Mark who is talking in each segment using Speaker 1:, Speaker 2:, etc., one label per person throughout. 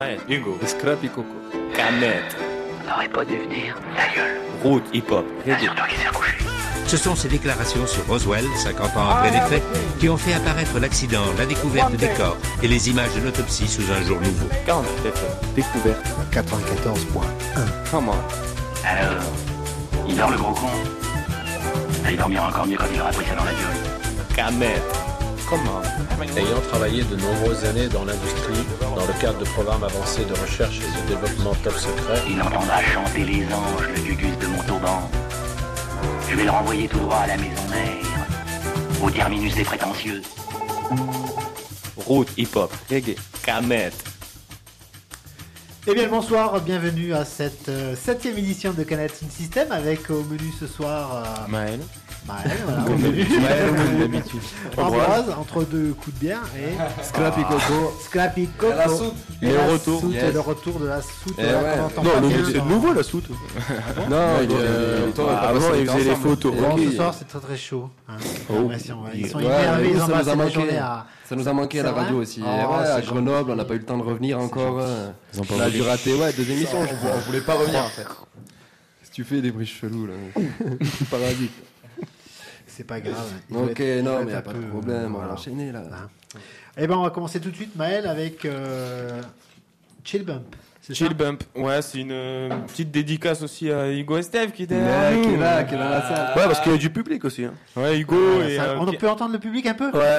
Speaker 1: Ouais, Hugo.
Speaker 2: Scrappy Coco.
Speaker 1: Canette.
Speaker 3: On n'aurait pas dû venir. Ta gueule.
Speaker 1: Route, hip-hop.
Speaker 3: Assure-toi qu'il s'est recouché.
Speaker 4: Ce sont ces déclarations sur Roswell, 50 ans après les faits, qui ont fait apparaître l'accident, la découverte des corps et les images de l'autopsie sous un jour nouveau.
Speaker 1: 47 FM. Découverte.
Speaker 5: 94.1.
Speaker 1: Comment?
Speaker 3: Alors, il dort le gros con. Il dormira encore mieux quand il aura pris ça dans la gueule.
Speaker 1: Canette. Comment?
Speaker 6: Ayant travaillé de nombreuses années dans l'industrie, dans le cadre de programmes avancés de recherche et de développement top secret,
Speaker 3: Il entendra chanter les anges, le gugus de Montauban. Je vais le renvoyer tout droit à la maison mère, au terminus des prétentieux.
Speaker 1: Route, hip-hop. Reggae. Canette.
Speaker 7: Eh bien bonsoir, bienvenue à cette 7ème édition de Canette System avec au menu ce soir
Speaker 1: Maël.
Speaker 7: Maël, voilà, au menu.
Speaker 2: d'habitude.
Speaker 7: Ambroise, entre deux coups de bière et
Speaker 2: Scrappy Coco.
Speaker 7: Scrappy Coco.
Speaker 2: Et la soude.
Speaker 7: Et
Speaker 1: Le
Speaker 7: la
Speaker 1: retour.
Speaker 7: soute,
Speaker 2: Yes.
Speaker 7: le retour de la soute.
Speaker 2: Eh
Speaker 7: là,
Speaker 2: ouais.
Speaker 7: qu'on entend
Speaker 2: Non,
Speaker 7: pas bien.
Speaker 2: c'est nouveau la soute. Non, avant il faisait les photos.
Speaker 7: Bon, ce soir c'est très très chaud. Hein, j'ai l'impression, ouais. Ils sont
Speaker 2: Ouais,
Speaker 7: énervés, ils ont
Speaker 8: ça nous
Speaker 7: passé
Speaker 8: a
Speaker 7: la
Speaker 8: manqué.
Speaker 7: journée à...
Speaker 8: Ça nous a manqué à
Speaker 7: C'est
Speaker 8: la radio
Speaker 7: vrai
Speaker 8: aussi.
Speaker 7: Oh,
Speaker 8: Et ouais,
Speaker 7: c'est
Speaker 8: à
Speaker 7: gentil.
Speaker 8: Grenoble, on n'a pas eu le temps de revenir encore.
Speaker 2: Ils ont pas
Speaker 8: On a
Speaker 2: voulu.
Speaker 8: dû rater deux émissions.
Speaker 2: On voulait pas revenir en fait.
Speaker 8: Si tu fais des bruits chelous là, c'est paradis.
Speaker 7: C'est pas grave. Il
Speaker 8: Ok,
Speaker 7: faut être-
Speaker 8: non,
Speaker 7: faut
Speaker 8: mais
Speaker 7: être
Speaker 8: y a
Speaker 7: un
Speaker 8: pas de
Speaker 7: peu,
Speaker 8: problème, on
Speaker 7: voilà.
Speaker 8: va enchaîner là.
Speaker 7: Eh ben on va commencer tout de suite Maël avec Chill Bump. C'est ça
Speaker 1: Chill Bump. Ouais, c'est une petite dédicace aussi à Hugo et Steve qui est derrière
Speaker 8: Qui
Speaker 1: nous.
Speaker 8: est là, qui est dans la salle.
Speaker 2: Ouais, parce qu'il y a du public aussi. Hein.
Speaker 1: Ouais, Hugo et...
Speaker 7: Ça, on peut entendre le public un peu.
Speaker 2: Ouais,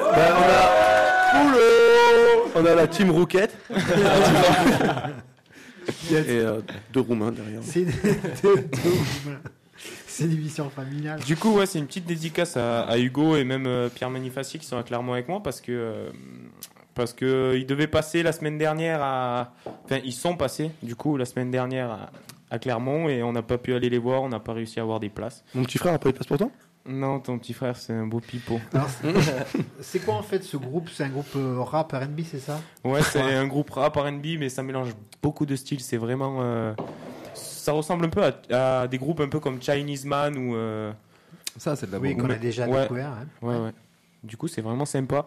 Speaker 2: on a la team Rouquette. Et deux Roumains derrière.
Speaker 7: C'est c'est une émission familiale.
Speaker 1: Du coup, ouais, c'est une petite dédicace à Hugo et même Pierre Manifacier qui sont à Clermont avec moi parce que ils devaient passer la semaine dernière enfin, ils sont passés, du coup, la semaine dernière à Clermont et on n'a pas pu aller les voir, on n'a pas réussi à avoir des places.
Speaker 2: Mon petit frère a pas eu de passe pour toi?
Speaker 1: Non, ton petit frère, c'est un beau pipeau.
Speaker 7: Alors, c'est quoi en fait ce groupe? C'est un groupe rap R&B, c'est ça?
Speaker 1: Ouais, c'est un groupe rap R&B, mais ça mélange beaucoup de styles. C'est vraiment... ça ressemble un peu à des groupes un peu comme Chinese Man ou...
Speaker 8: Ça, c'est de la
Speaker 7: Oui,
Speaker 8: bombe.
Speaker 7: qu'on a déjà
Speaker 1: Ouais.
Speaker 7: découvert. Hein.
Speaker 1: Ouais. Du coup, c'est vraiment sympa.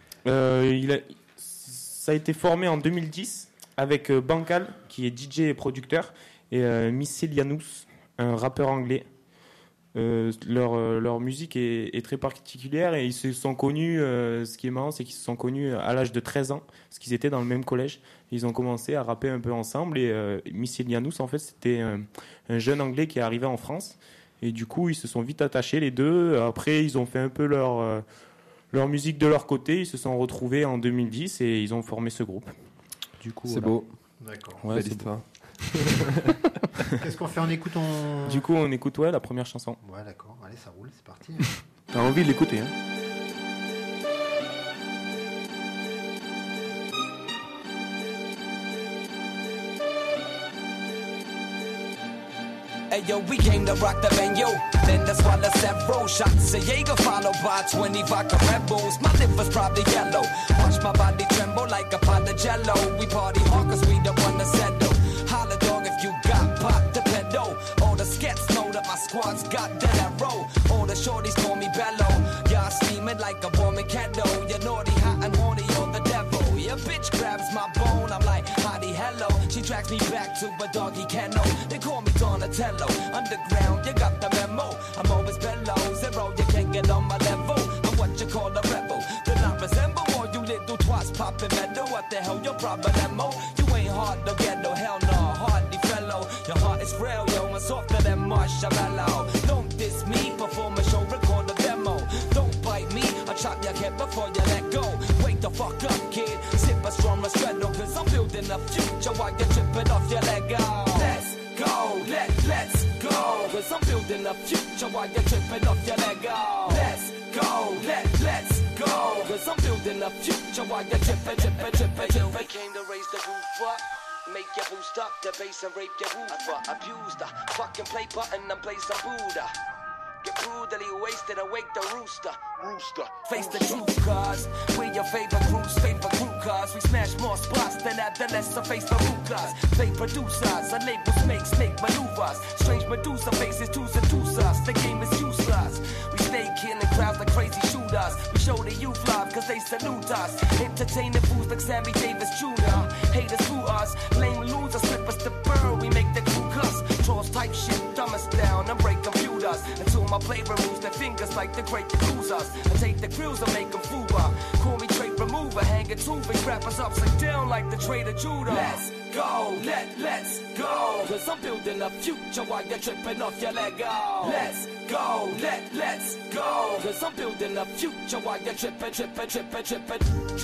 Speaker 1: Ça a été formé en 2010 avec Bancal, qui est DJ et producteur, et Micelianus, un rappeur anglais. Leur musique est très particulière et ils se sont connus, ce qui est marrant, c'est qu'ils se sont connus à l'âge de 13 ans, parce qu'ils étaient dans le même collège. Ils ont commencé à rapper un peu ensemble et Micelianus, en fait, c'était un jeune anglais qui est arrivé en France. Et du coup, ils se sont vite attachés les deux. Après, ils ont fait un peu leur musique de leur côté. Ils se sont retrouvés en 2010 et ils ont formé ce groupe. Du coup,
Speaker 8: C'est
Speaker 1: voilà.
Speaker 8: beau.
Speaker 7: D'accord.
Speaker 1: Ouais,
Speaker 8: Belle
Speaker 1: c'est
Speaker 8: histoire.
Speaker 7: Qu'est-ce qu'on fait? On écoute on...
Speaker 1: Du coup, on écoute la première chanson.
Speaker 7: Ouais, d'accord. Allez, ça roule, c'est parti.
Speaker 2: T'as envie de l'écouter, hein?
Speaker 9: Hey yo, we came to rock the venue. Then that's why the several shots of Jaeger followed by 20 vodka Red Bulls. My lip was probably yellow. Watch my body tremble like a pot of jello. We party hard cause we don't wanna settle. Holla dog if you got pop the pedal. All the skets know that my squad's got that arrow. All the shorties call me Bello. Y'all steaming like a warming candle. You're naughty, hot and horny, you're the devil. Your bitch grabs my bone, I'm like, hottie, hello. She tracks me back to a doggy kennel. They call me Donatello. Underground, you got the memo. I'm always below zero, you can't get on my level. I'm what you call a rebel. Then I resemble all you little twats popping metal. What the hell, your problemo? You ain't hard to get no hell no, hardly fellow. Your heart is frail, yo, and softer than marshmallow. Don't diss me, perform a show, record a demo. Don't bite me, I'll chop your head before you let go. Wake the fuck up, kid. Sip a strong Restrado, cause I'm building a future while you're tripping off your Lego. Let's go, let's go. Cause I'm building a future while you're tripping off your Lego. Let's go, let's go. Cause I'm building a future while you're tripping. We came to raise the roof up. Make you boost up the bass and rape your woofer. Abuse the fucking play button and play some Buddha. Get brutally wasted, awake the rooster. Face the truth, cause we're your favorite crew's favorite crew, cause we smash more spots than adolescents face the root cause. Fake producers, and labels make snake maneuvers. Strange Medusa faces twos and twos us. The game is useless. We stay killing crowds like crazy shooters. We show the youth love cause they salute us. Entertaining fools like Sammy Davis Jr. Haters screw us. Lame losers slip us the burn. We make the crew cuss. Trolls type shit, dumb us down and break computers. Until my play removes their fingers like the great Yakuzas. I take the grills and make them fuba. Call me trait remover, hanging two big rappers upside down like the Trader Judah. Let's go, let's go. Cause I'm building a future while you're tripping off your Lego. Let's go, let's go. Cause I'm building a future while you're tripping.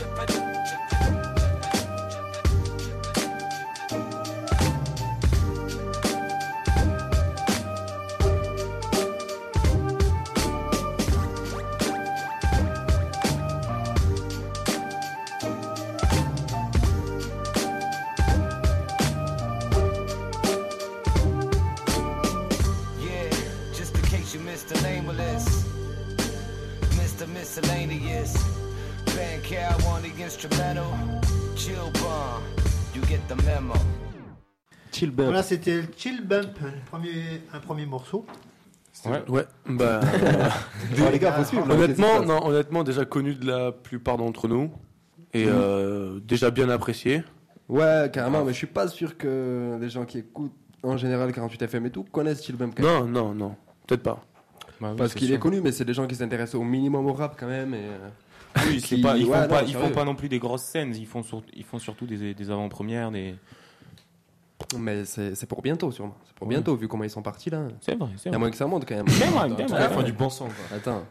Speaker 9: Miscellaneous band cow on the instrumental chill bump you get the memo.
Speaker 2: Chill bump.
Speaker 7: Voilà, c'était le Chill Bump, un premier morceau.
Speaker 2: Ouais. Bah,
Speaker 8: les gars, faut suivre. Honnêtement, déjà connu de la plupart d'entre nous et déjà bien apprécié.
Speaker 2: Ouais, carrément, mais je suis pas sûr que les gens qui écoutent en général 48FM et tout connaissent Chill Bump.
Speaker 8: Non, peut-être pas.
Speaker 1: Bah oui,
Speaker 2: parce qu'il est connu, mais c'est des gens qui s'intéressent au minimum au rap quand même. Et,
Speaker 1: oui, ils font pas non plus des grosses scènes, ils font surtout des avant-premières, des...
Speaker 2: Mais c'est pour bientôt sûrement. C'est pour bientôt vu comment ils sont partis là.
Speaker 1: C'est vrai.
Speaker 2: Il y a moins que ça monte quand même.
Speaker 1: C'est vrai.
Speaker 8: Il faut du bon sang quoi.
Speaker 2: Attends.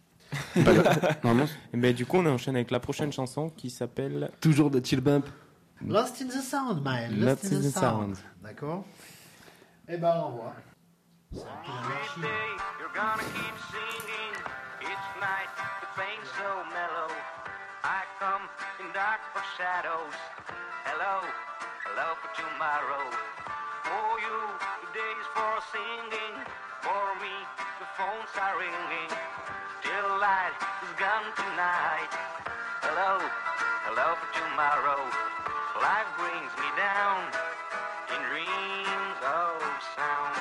Speaker 1: Mais du coup on enchaîne avec la prochaine chanson qui s'appelle
Speaker 2: toujours de Chill Bump.
Speaker 7: Lost in the Sound, man.
Speaker 1: Lost in the Sound.
Speaker 7: D'accord. Et ben on revoit.
Speaker 10: You're gonna keep singing each night. The pain's so mellow. I come in dark for shadows. Hello for tomorrow. For you, today's for singing. For me, the phones are ringing. Till light is gone tonight. Hello for tomorrow. Life brings me down in dreams of sound.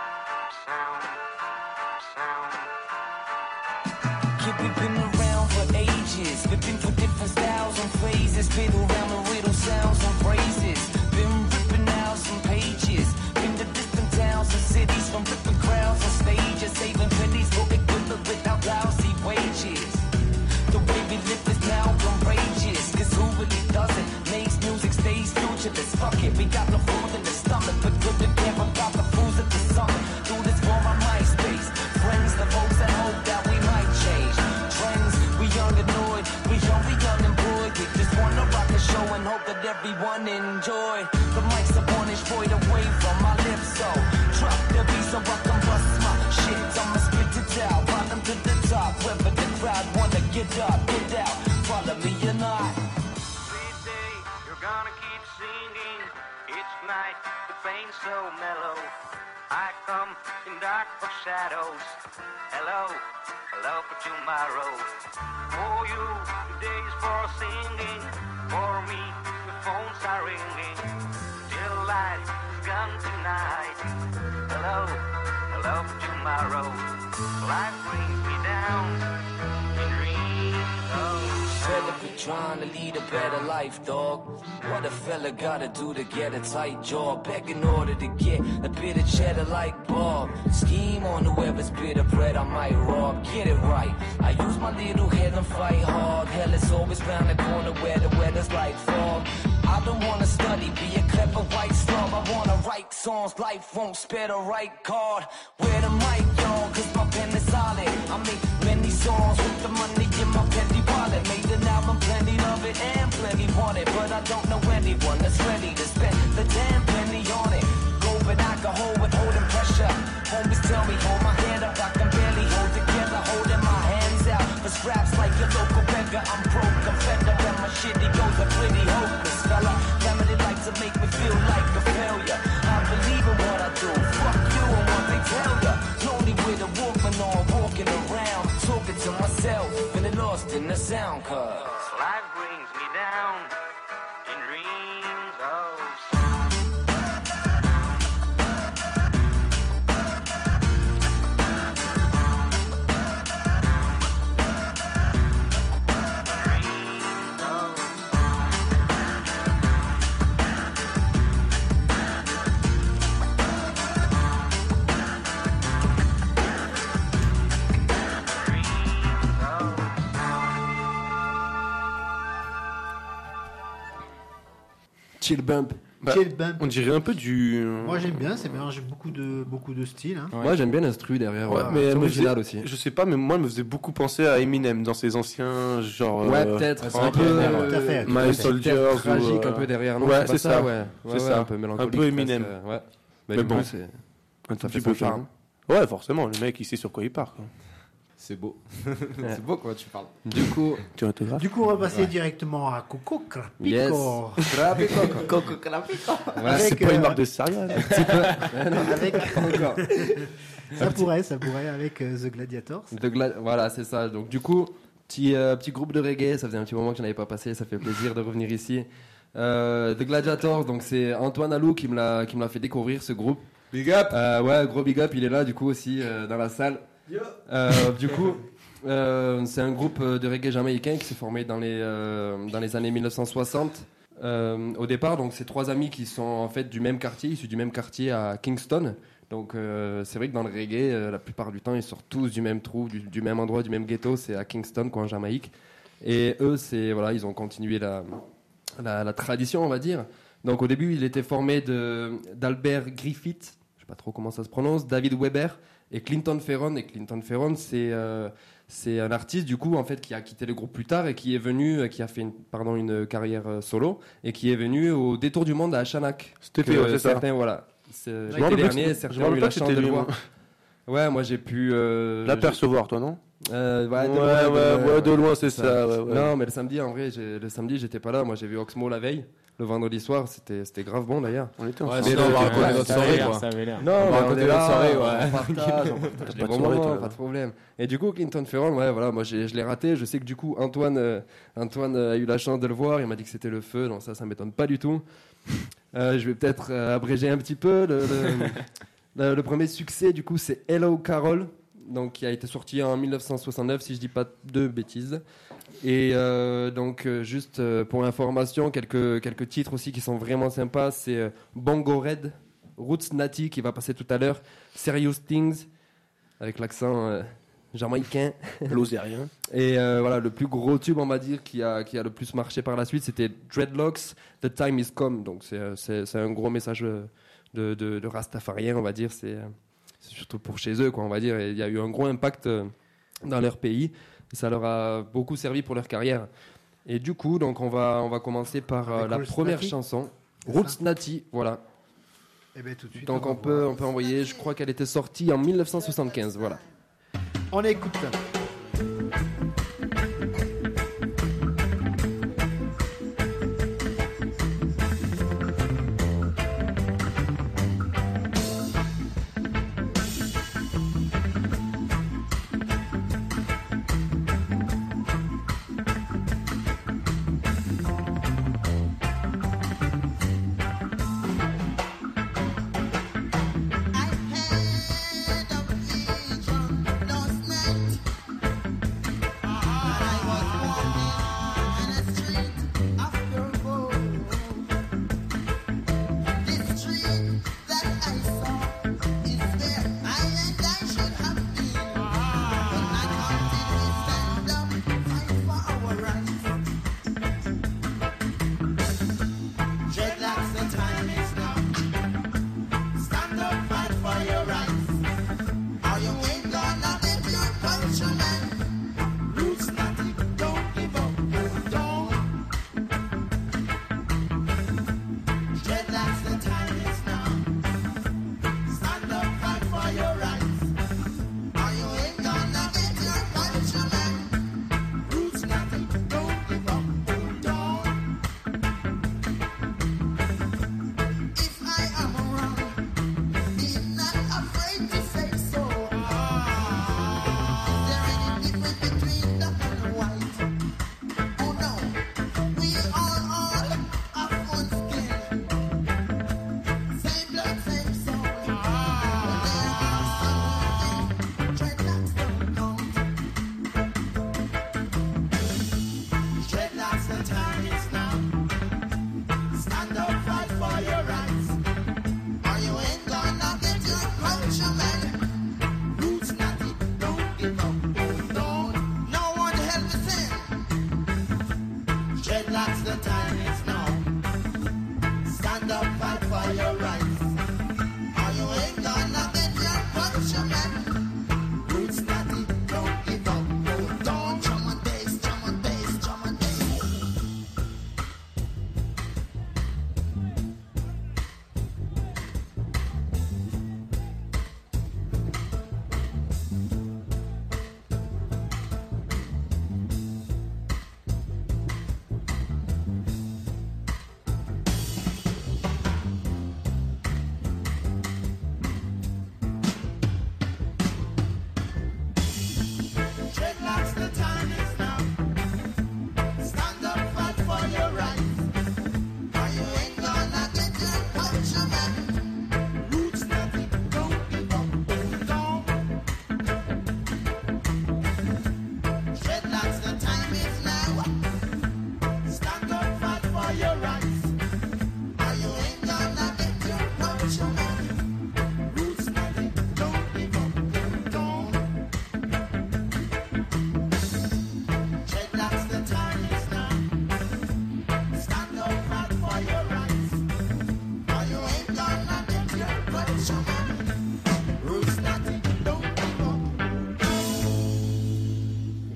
Speaker 9: Kid, we've been around for ages. We've been for different styles and phrases. Been around the riddle sounds and phrases. Been ripping out some pages. Been to different towns and cities. From ripping crowds and stages. Saving pennies for the good without lousy wages. The way we live is now outrageous. Cause who really doesn't? Makes music stays futureless. Fuck it, we got no food in the stomach. But good to care about the fools at the summit. Do this for my MySpace. Friends, the folks that hope that we might change. Trends, we young annoyed. We unemployed. We just wanna rock the show and hope that everyone enjoy. The mic's up on it, straight away from my lips. So drop the beat so I can bust my shit. I'ma spit it out, bottom to the top. Whether the crowd wanna get up, get out. Follow me or not.
Speaker 10: Sweet day, you're gonna keep singing each night. The pain's so mellow. I come in dark for shadows. Hello for tomorrow. For you, today's for singing. For me, the phones are ringing. Till light is gone tonight. Hello for tomorrow. Life brings me down in dreams.
Speaker 9: Better be trying to lead a better life, dog. What a fella gotta do to get a tight jaw. Beg in order to get a bit of cheddar like Bob. Scheme on whoever's bit of bread I might rob. Get it right. I use my little head and fight hard. Hell is always round the corner where the weather's like fall. I don't wanna study, be a clever white slum. I wanna write songs, life won't spare the right card. Where the mic, y'all, cause my pen is solid. I make many songs with the money in my petty wallet. Made an album, plenty of it and plenty want it. But I don't know anyone that's ready to spend the damn penny on it. Go but alcohol with holding pressure. Homies tell me, hold my head up, I can barely hold together. Holding my hands out for scraps like a local beggar. I'm broke, I'm fed up, and my shitty goes are pretty hopeless, fella. Family likes to make me feel like a failure. I believe in what I do, fuck you and what they tell ya. Lonely with a Walkman on, down, cuz
Speaker 10: life brings me down in dreams of
Speaker 2: Chill bump.
Speaker 7: Chill bump.
Speaker 8: On dirait un peu du.
Speaker 7: Moi j'aime bien, c'est mélange beaucoup de styles. Hein.
Speaker 2: Moi j'aime bien l'instru derrière.
Speaker 8: Ouais,
Speaker 2: Ouais,
Speaker 8: mais
Speaker 2: c'est
Speaker 8: elle me
Speaker 2: original
Speaker 8: faisait-
Speaker 2: aussi.
Speaker 8: Je sais pas, mais moi, elle me faisait beaucoup penser à Eminem dans ses anciens genre.
Speaker 2: Ouais, peut-être. C'est
Speaker 8: un
Speaker 2: un peu.
Speaker 7: tout à fait.
Speaker 8: My Soldiers ou,
Speaker 2: Tragique un peu derrière. Non,
Speaker 8: ouais,
Speaker 2: pas
Speaker 8: c'est ça.
Speaker 2: Ouais,
Speaker 8: C'est
Speaker 2: ouais,
Speaker 8: ça.
Speaker 2: un peu mélancolique.
Speaker 8: Un peu Eminem.
Speaker 2: presque, ouais.
Speaker 8: Mais
Speaker 2: du
Speaker 8: bon.
Speaker 2: coup, c'est.
Speaker 8: Un
Speaker 2: Ça
Speaker 8: petit
Speaker 2: fait
Speaker 8: peu
Speaker 2: son charme.
Speaker 8: Ouais, forcément, le mec il sait sur quoi il part. Quoi.
Speaker 11: C'est beau. C'est beau quand tu parles.
Speaker 2: Du coup,
Speaker 8: Tu orthographes.
Speaker 7: Du coup, on va passer directement à Coco Crapico.
Speaker 2: yes.
Speaker 11: Coco Crapico.
Speaker 2: Voilà,
Speaker 8: c'est
Speaker 7: avec,
Speaker 8: pas une marque de céréales.
Speaker 7: avec
Speaker 2: Encore.
Speaker 7: ça pourrait avec The Gladiators.
Speaker 2: Voilà, c'est ça. Donc, du coup, petit groupe de reggae. Ça faisait un petit moment que je n'avais pas passé. Ça fait plaisir de revenir ici. The Gladiators, donc c'est Antoine Alou qui me l'a fait découvrir ce groupe.
Speaker 11: Big up.
Speaker 2: Ouais, gros big up. Il est là, du coup, aussi dans la salle. Du coup, c'est un groupe de reggae jamaïcain qui s'est formé dans les années 1960. Au départ, donc c'est 3 amis qui sont en fait du même quartier, issus du même quartier à Kingston. Donc c'est vrai que dans le reggae, la plupart du temps, ils sortent tous du même trou, du même endroit, du même ghetto. C'est à Kingston, quoi, en Jamaïque. Et eux, c'est voilà, ils ont continué la tradition, on va dire. Donc au début, il était formé d'Albert Griffith, je sais pas trop comment ça se prononce, David Weber et Clinton Ferron. Et Clinton Ferron, c'est un artiste du coup en fait qui a quitté le groupe plus tard et qui est venu, qui a fait une carrière solo et qui est venu au détour du monde à Chanak.
Speaker 8: C'était fait, ouais, c'est ça.
Speaker 2: Certains, voilà.
Speaker 8: me
Speaker 2: L'été
Speaker 8: rappelle
Speaker 2: dernier,
Speaker 8: que-
Speaker 2: certains
Speaker 8: je me
Speaker 2: ont eu
Speaker 8: rappelle
Speaker 2: la
Speaker 8: que
Speaker 2: chance
Speaker 8: c'était
Speaker 2: de le
Speaker 8: lui,
Speaker 2: voir. Ouais, moi j'ai pu
Speaker 8: L'apercevoir, toi, non?
Speaker 2: de
Speaker 8: loin, c'est ça. Ouais, ouais.
Speaker 2: Non, mais le samedi, j'étais pas là. Moi, j'ai vu Oxmo la veille. Le vendredi soir, c'était grave bon d'ailleurs.
Speaker 8: On était
Speaker 11: Ouais,
Speaker 8: ensemble.
Speaker 11: sinon, on va raconter notre
Speaker 1: ça avait
Speaker 11: soirée,
Speaker 1: l'air,
Speaker 11: quoi.
Speaker 1: ça avait l'air.
Speaker 2: Non,
Speaker 11: On va
Speaker 2: mais on
Speaker 11: raconter
Speaker 2: est
Speaker 11: notre
Speaker 2: là,
Speaker 11: soirée,
Speaker 2: on
Speaker 11: ouais.
Speaker 2: partage des
Speaker 8: Pas
Speaker 2: bons
Speaker 8: de soirée,
Speaker 2: moments,
Speaker 8: toi,
Speaker 2: pas de problème. Et du coup, Clinton Ferron, ouais, voilà, moi je l'ai raté. Je sais que du coup, Antoine a eu la chance de le voir. Il m'a dit que c'était le feu. Donc ça m'étonne pas du tout. Je vais peut-être abréger un petit peu. Le premier succès, du coup, c'est Hello Carol, donc qui a été sorti en 1969, si je dis pas de bêtises. Et juste pour information, quelques titres aussi qui sont vraiment sympas, c'est Bongo Red, Roots Natty qui va passer tout à l'heure, Serious Things avec l'accent jamaïcain.
Speaker 8: L'osérien.
Speaker 2: Et voilà, le plus gros tube, on va dire, qui a le plus marché par la suite, c'était Dreadlocks, The Time Is Come. Donc c'est un gros message de rastafarien, on va dire. C'est surtout pour chez eux, quoi, on va dire. Et il y a eu un gros impact dans leur pays. Et ça leur a beaucoup servi pour leur carrière. Et du coup, donc on va commencer par la
Speaker 7: Roots
Speaker 2: première
Speaker 7: Natty,
Speaker 2: chanson,
Speaker 7: c'est
Speaker 2: Roots
Speaker 7: ça
Speaker 2: Natty, voilà.
Speaker 7: Et bien tout de suite.
Speaker 2: Donc
Speaker 7: va
Speaker 2: on peut
Speaker 7: voir.
Speaker 2: envoyer, je crois qu'elle était sortie en 1975, voilà.
Speaker 7: On écoute.
Speaker 12: I had a vision last night.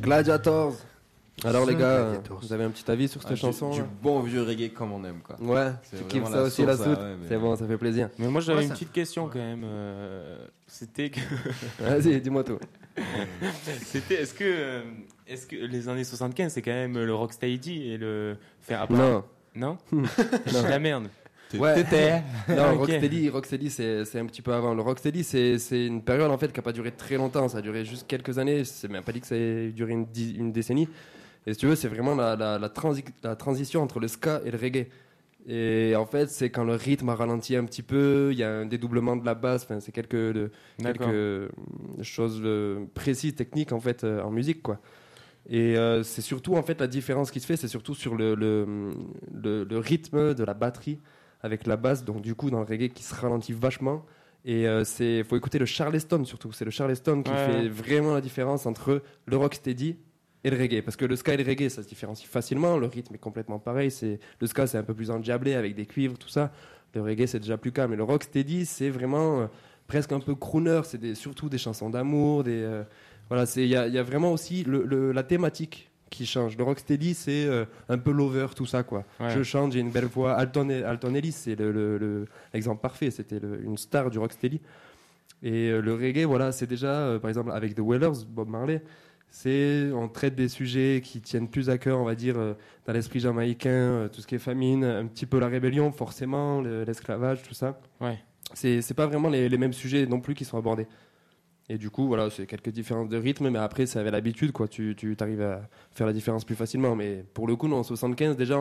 Speaker 2: Gladiators. Alors les gars,
Speaker 7: Gladiators.
Speaker 2: vous avez un petit avis sur cette chanson
Speaker 11: Du
Speaker 2: là
Speaker 11: bon vieux reggae comme on aime, quoi.
Speaker 2: Ouais,
Speaker 11: C'est
Speaker 2: tu
Speaker 11: vraiment
Speaker 2: kiffes ça
Speaker 11: la
Speaker 2: aussi la
Speaker 11: sauce,
Speaker 2: soute.
Speaker 11: ouais, mais-
Speaker 2: C'est bon, ça fait plaisir.
Speaker 1: Mais moi j'avais
Speaker 7: Ouais,
Speaker 1: une
Speaker 7: ça-
Speaker 1: petite question quand même. C'était que
Speaker 2: Vas-y, dis-moi tout.
Speaker 1: est-ce que les années 75 c'est quand même le rocksteady et le faire à part-
Speaker 2: Non.
Speaker 1: Non C'est de la merde.
Speaker 2: Ouais. Non,
Speaker 1: Ok.
Speaker 2: Rocksteady, c'est un petit peu avant. Le Rocksteady, c'est une période en fait qui a pas duré très longtemps. Ça a duré juste quelques années. C'est même pas dit que ça ait duré une décennie. Et si tu veux, c'est vraiment la transition entre le ska et le reggae. Et en fait, c'est quand le rythme a ralenti un petit peu, il y a un dédoublement de la basse. Enfin, c'est quelques choses précises, techniques en fait en musique, quoi. Et c'est surtout en fait la différence qui se fait, c'est surtout sur le rythme de la batterie avec la basse. Donc du coup, dans le reggae, qui se ralentit vachement. Et faut écouter le Charleston surtout. C'est le Charleston qui fait vraiment la différence entre le rocksteady et le reggae. Parce que le ska et le reggae, ça se différencie facilement. Le rythme est complètement pareil. Le ska, c'est un peu plus endiablé avec des cuivres, tout ça. Le reggae, c'est déjà plus calme. Et le rocksteady, c'est vraiment presque un peu crooner. C'est surtout des chansons d'amour. Voilà, il y a vraiment aussi la thématique qui change. Le rocksteady, c'est un peu lover, tout ça, quoi.
Speaker 1: Ouais.
Speaker 2: Je chante, j'ai une belle voix. Alton Ellis, c'est l'exemple parfait. C'était une star du rocksteady. Et le reggae, voilà, c'est déjà, par exemple, avec The Wailers, Bob Marley, on traite des sujets qui tiennent plus à cœur, on va dire, dans l'esprit jamaïcain, tout ce qui est famine, un petit peu la rébellion, forcément, l'esclavage, tout ça.
Speaker 1: Ouais.
Speaker 2: C'est pas vraiment les mêmes sujets non plus qui sont abordés. Et du coup, voilà, c'est quelques différences de rythme, mais après, c'est avec l'habitude, quoi. Tu arrives à faire la différence plus facilement. Mais pour le coup, nous, en 75, déjà,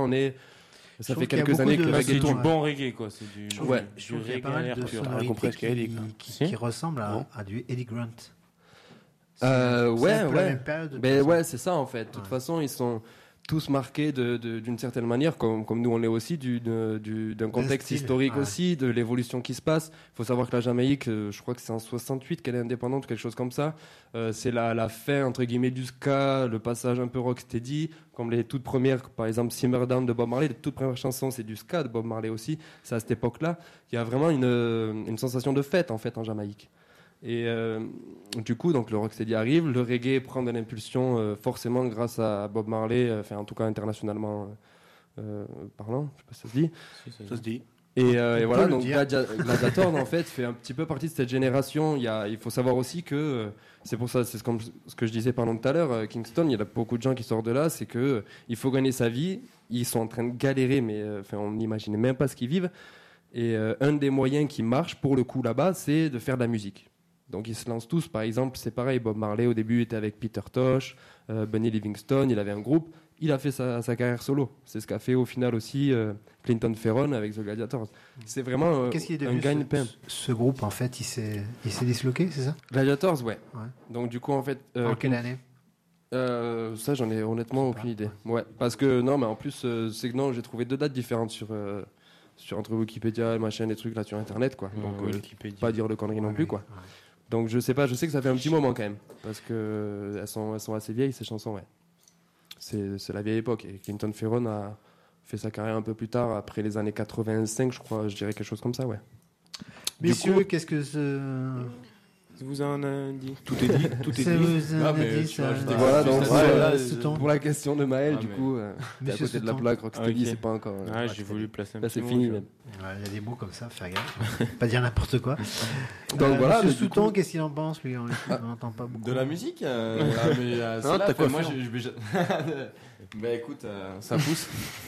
Speaker 2: ça fait quelques années que le reggae
Speaker 1: C'est du
Speaker 2: tourne.
Speaker 1: bon reggae quoi. C'est du
Speaker 7: Je trouve qu'il y a pas mal de sonorités qui ressemblent à du Eddie Grant. C'est un peu la même période,
Speaker 2: C'est ça en fait. De toute façon, ils sont tous marqués d'une certaine manière, comme nous on l'est aussi, d'un contexte historique aussi, de l'évolution qui se passe. Il faut savoir que la Jamaïque, je crois que c'est en 68 qu'elle est indépendante, quelque chose comme ça. C'est la fin entre guillemets du ska, le passage un peu rocksteady, comme les toutes premières, par exemple Simmer Down de Bob Marley. Les toutes premières chansons, c'est du ska de Bob Marley aussi. C'est à cette époque-là. Il y a vraiment une sensation de fête en fait en Jamaïque. Et du coup, donc le rocksteady arrive, le reggae prend de l'impulsion forcément grâce à Bob Marley, enfin en tout cas internationalement parlant, je sais pas si ça se dit.
Speaker 8: Ça se dit.
Speaker 2: Et voilà, donc Gladiator en fait fait un petit peu partie de cette génération. Il faut savoir aussi que c'est pour ça, c'est comme ce que je disais pendant tout à l'heure, Kingston, il y a beaucoup de gens qui sortent de là, c'est que il faut gagner sa vie, ils sont en train de galérer, mais enfin on n'imaginait même pas ce qu'ils vivent. Et un des moyens qui marche pour le coup là-bas, c'est de faire de la musique. Donc ils se lancent tous, par exemple, c'est pareil, Bob Marley au début était avec Peter Tosh, Bunny Livingston, il avait un groupe, il a fait sa carrière solo. C'est ce qu'a fait au final aussi Clinton Ferron avec The Gladiators. C'est vraiment
Speaker 7: Qu'est-ce qui est
Speaker 2: un
Speaker 7: devenu
Speaker 2: gagne-pain.
Speaker 7: ce groupe en fait, il s'est disloqué, c'est ça?
Speaker 2: Gladiators, ouais. Donc du coup en fait...
Speaker 7: en quelle année?
Speaker 2: Ça j'en ai honnêtement aucune idée. Ouais, parce que non, mais en plus c'est que non, j'ai trouvé 2 dates différentes sur entre Wikipédia, machin, des trucs là sur internet, quoi. Donc pas dire de conneries non plus, quoi. Donc je sais pas, je sais que ça fait un petit moment quand même, parce que elles sont assez vieilles ces chansons, ouais. C'est la vieille époque. Et Clinton Ferron a fait sa carrière un peu plus tard, après les années 85, je crois, je dirais quelque chose comme ça, ouais.
Speaker 7: Messieurs,
Speaker 2: coup,
Speaker 7: qu'est-ce que
Speaker 1: vous en a dit?
Speaker 8: Tout est dit. Tout est dit.
Speaker 2: Voilà, donc pour la question de Maël, du coup, t'es à côté de la plaque, Rocksteady, c'est pas encore.
Speaker 1: J'ai voulu placer un
Speaker 2: là,
Speaker 1: petit
Speaker 2: c'est
Speaker 1: mot,
Speaker 2: fini
Speaker 1: je-
Speaker 2: même.
Speaker 7: Il y a des mots comme ça, faire gaffe. Pas dire n'importe quoi.
Speaker 2: Donc voilà.
Speaker 7: Monsieur
Speaker 2: mais du
Speaker 7: Souton,
Speaker 2: coup-
Speaker 7: qu'est-ce qu'il en pense, lui? On n'entend pas beaucoup.
Speaker 11: De la musique
Speaker 8: t'as quoi
Speaker 11: moi,
Speaker 8: faire
Speaker 11: Bah écoute, ça pousse.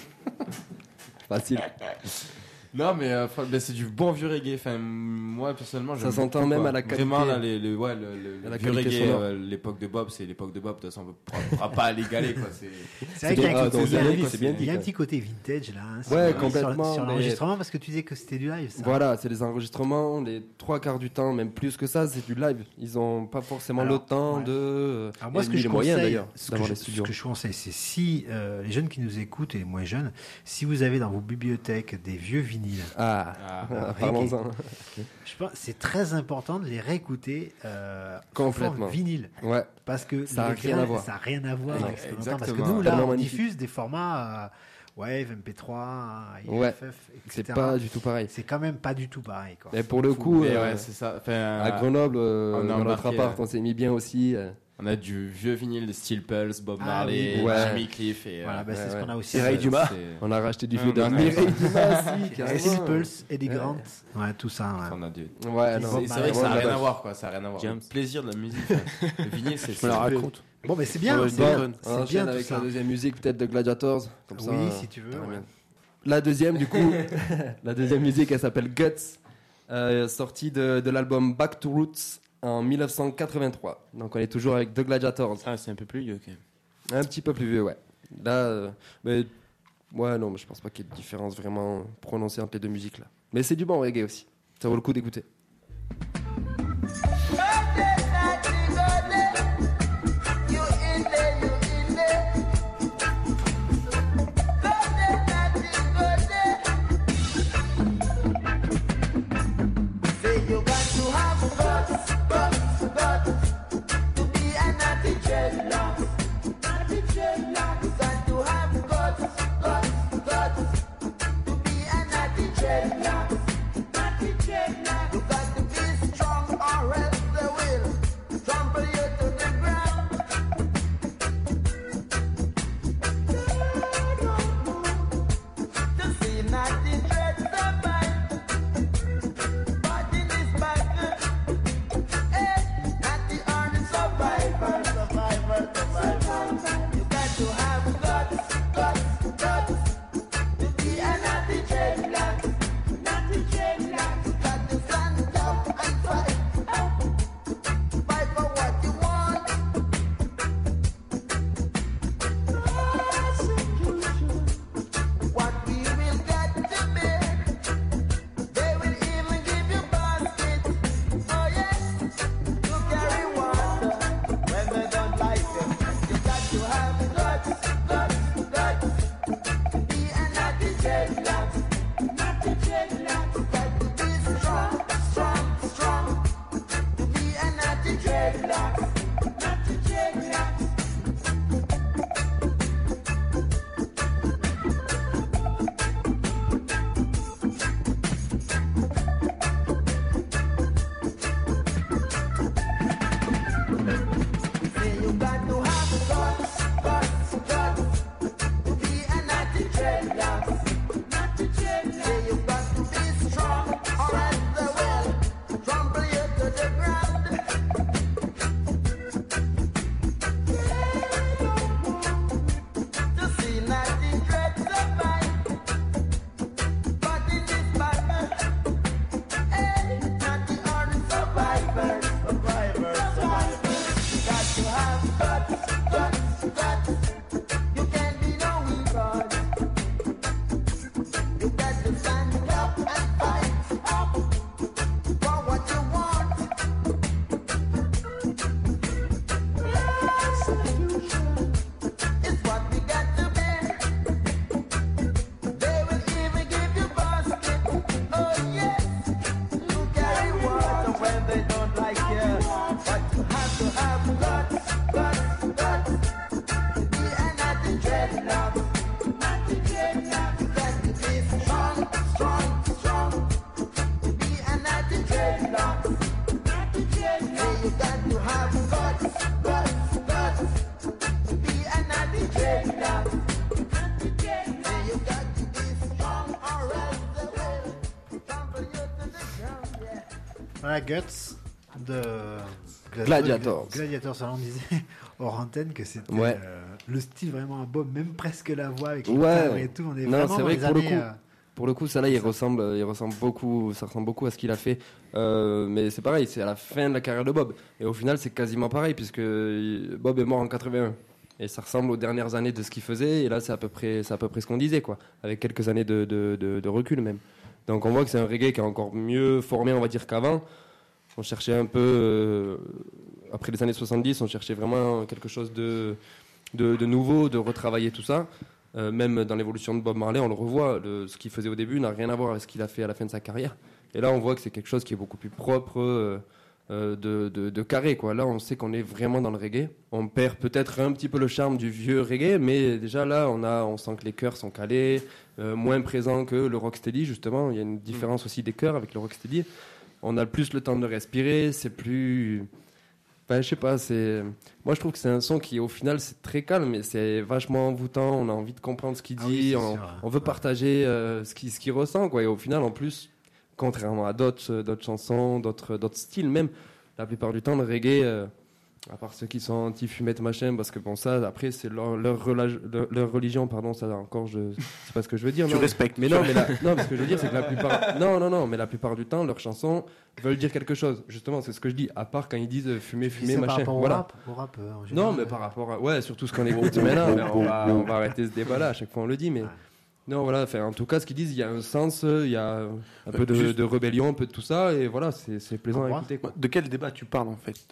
Speaker 2: Facile.
Speaker 11: Non, mais c'est du bon vieux reggae. Enfin, moi, personnellement,
Speaker 2: Ça
Speaker 11: j'aime
Speaker 2: s'entend
Speaker 11: beaucoup,
Speaker 2: même
Speaker 11: quoi.
Speaker 2: à la qualité.
Speaker 11: Vraiment, là, le
Speaker 2: la
Speaker 11: vieux
Speaker 2: qualité
Speaker 11: reggae,
Speaker 2: sonore.
Speaker 11: l'époque de Bob, c'est l'époque de Bob. De toute façon, on ne pourra pas l'égaler, quoi.
Speaker 7: C'est vrai qu'il y a un
Speaker 2: donc,
Speaker 7: côté-
Speaker 2: c'est bien dit, c'est bien
Speaker 7: il y a un
Speaker 2: dit,
Speaker 7: petit côté vintage là. Hein,
Speaker 2: Ouais,
Speaker 7: sur-
Speaker 2: complètement,
Speaker 7: Sur
Speaker 2: mais-
Speaker 7: l'enregistrement, parce que tu disais que c'était du live. Ça.
Speaker 2: Voilà, c'est des enregistrements, les 3/4 du temps, même plus que ça, c'est du live. Ils ont pas forcément
Speaker 7: Alors,
Speaker 2: le temps
Speaker 7: ouais.
Speaker 2: de.
Speaker 7: Alors moi, ce
Speaker 2: et
Speaker 7: que
Speaker 2: ni
Speaker 7: je
Speaker 2: les moyens
Speaker 7: conseille,
Speaker 2: d'ailleurs, d'avoir les
Speaker 7: ce
Speaker 2: studios.
Speaker 7: que je conseille, c'est si les jeunes qui nous écoutent et les moins jeunes, si vous avez dans vos bibliothèques des vieux vinyles,
Speaker 2: Parlons-en.
Speaker 7: je pense c'est très important de les réécouter
Speaker 2: Complètement.
Speaker 7: sous forme vinyle.
Speaker 2: Ouais.
Speaker 7: Parce que
Speaker 2: Ça a
Speaker 7: les
Speaker 2: rien
Speaker 7: grains,
Speaker 2: à voir.
Speaker 7: Ça n'a rien à voir avec ce qu'on entend. Parce que
Speaker 11: exactement.
Speaker 7: nous, là,
Speaker 2: Tellement
Speaker 7: on
Speaker 2: magnifique.
Speaker 7: diffuse des formats Wave, MP3,
Speaker 2: Ouais.
Speaker 7: IFF, etc.
Speaker 2: C'est pas du tout pareil.
Speaker 7: C'est quand même pas du tout pareil. Quoi.
Speaker 2: Et pour le coup,
Speaker 11: Mais ouais, c'est ça. Enfin,
Speaker 2: à Grenoble,
Speaker 11: on a
Speaker 2: dans notre
Speaker 11: remarqué,
Speaker 2: appart, on s'est mis bien aussi.
Speaker 11: On a du vieux vinyle de Steel Pulse, Bob
Speaker 7: Ah
Speaker 11: Marley,
Speaker 7: oui,
Speaker 11: Jimmy Cliff et
Speaker 7: Voilà, c'est ce qu'on a aussi.
Speaker 2: Mireille Dumas. On a racheté du vieux de Mireille Dumas aussi.
Speaker 7: Steel Pulse, Eddie Grant, ouais, tout ça.
Speaker 11: On a du...
Speaker 2: Ouais, non,
Speaker 11: c'est vrai que ça n'a rien à voir, quoi. Ça a rien à voir.
Speaker 1: James.
Speaker 11: Le plaisir de la musique. Le vinyle, c'est
Speaker 8: Je me la raconte.
Speaker 7: Bon, mais c'est bien.
Speaker 8: Ouais,
Speaker 7: c'est
Speaker 8: bon,
Speaker 7: bien,
Speaker 2: On
Speaker 7: c'est
Speaker 2: enchaîne
Speaker 7: bien tout
Speaker 2: avec
Speaker 7: ça.
Speaker 2: la deuxième musique, peut-être de Gladiators. Comme ça,
Speaker 7: Oui, si tu veux.
Speaker 2: ça va
Speaker 7: Ouais.
Speaker 2: bien. La deuxième, du coup, la deuxième musique, elle s'appelle Guts, sortie de l'album Back to Roots en 1983. Donc on est toujours avec The Gladiators.
Speaker 1: Ah, c'est un peu plus vieux quand même.
Speaker 2: Un petit peu plus vieux, ouais. Là, mais ouais, non, mais je pense pas qu'il y ait de différence vraiment prononcée entre les deux musiques là. Mais c'est du bon reggae aussi. Ça vaut le coup d'écouter.
Speaker 7: Voilà, Guts de
Speaker 2: Gladiators.
Speaker 7: Gladiators, on disait hors antenne que c'était
Speaker 2: Ouais.
Speaker 7: le style vraiment un Bob, même presque la voix avec les
Speaker 2: Ouais.
Speaker 7: guitares et tout. On est
Speaker 2: Non,
Speaker 7: vraiment
Speaker 2: c'est
Speaker 7: dans
Speaker 2: vrai
Speaker 7: les
Speaker 2: que pour le
Speaker 7: années,
Speaker 2: coup, pour le coup, ça là, il ressemble beaucoup, ça ressemble beaucoup à ce qu'il a fait. Mais c'est pareil, c'est à la fin de la carrière de Bob. Et au final, c'est quasiment pareil puisque Bob est mort en 81. Et ça ressemble aux dernières années de ce qu'il faisait. Et là, c'est à peu près ce qu'on disait, quoi, avec quelques années de recul même. Donc on voit que c'est un reggae qui est encore mieux formé, on va dire, qu'avant. On cherchait un peu, après les années 70, on cherchait vraiment quelque chose de nouveau, de retravailler tout ça. Même dans l'évolution de Bob Marley, on le revoit. Ce qu'il faisait au début n'a rien à voir avec ce qu'il a fait à la fin de sa carrière. Et là, on voit que c'est quelque chose qui est beaucoup plus propre, de carré, quoi. Là, on sait qu'on est vraiment dans le reggae. On perd peut-être un petit peu le charme du vieux reggae, mais déjà là, on sent que les chœurs sont calés, moins présents que le rocksteady, justement. Il y a une différence aussi des chœurs avec le rocksteady. On a plus le temps de respirer, c'est plus Enfin, je sais pas, moi je trouve que c'est un son qui au final c'est très calme, mais c'est vachement envoûtant, on a envie de comprendre ce qu'il dit, on veut partager ce qu'il ressent, quoi. Et au final, en plus, contrairement à d'autres chansons, d'autres styles même, la plupart du temps le reggae, à part ceux qui sont anti-fumette machin, parce que bon ça après c'est leur religion, pardon, ça encore c'est pas ce que je veux dire.
Speaker 8: Tu respectes.
Speaker 2: Mais non, non, ce que je veux dire c'est que la plupart mais la plupart du temps leurs chansons veulent dire quelque chose. Justement, c'est ce que je dis, à part quand ils disent fumer machin.
Speaker 7: Par rapport
Speaker 2: voilà.
Speaker 7: au rap en général.
Speaker 2: Non, mais par rapport à surtout ce qu'on écoute maintenant, mais on va arrêter ce débat là, à chaque fois on le dit, mais non, voilà, enfin, en tout cas, ce qu'ils disent, il y a un sens, il y a un peu de rébellion, un peu de tout ça, et voilà, c'est plaisant à écouter, quoi.
Speaker 8: De quel débat tu parles, en fait?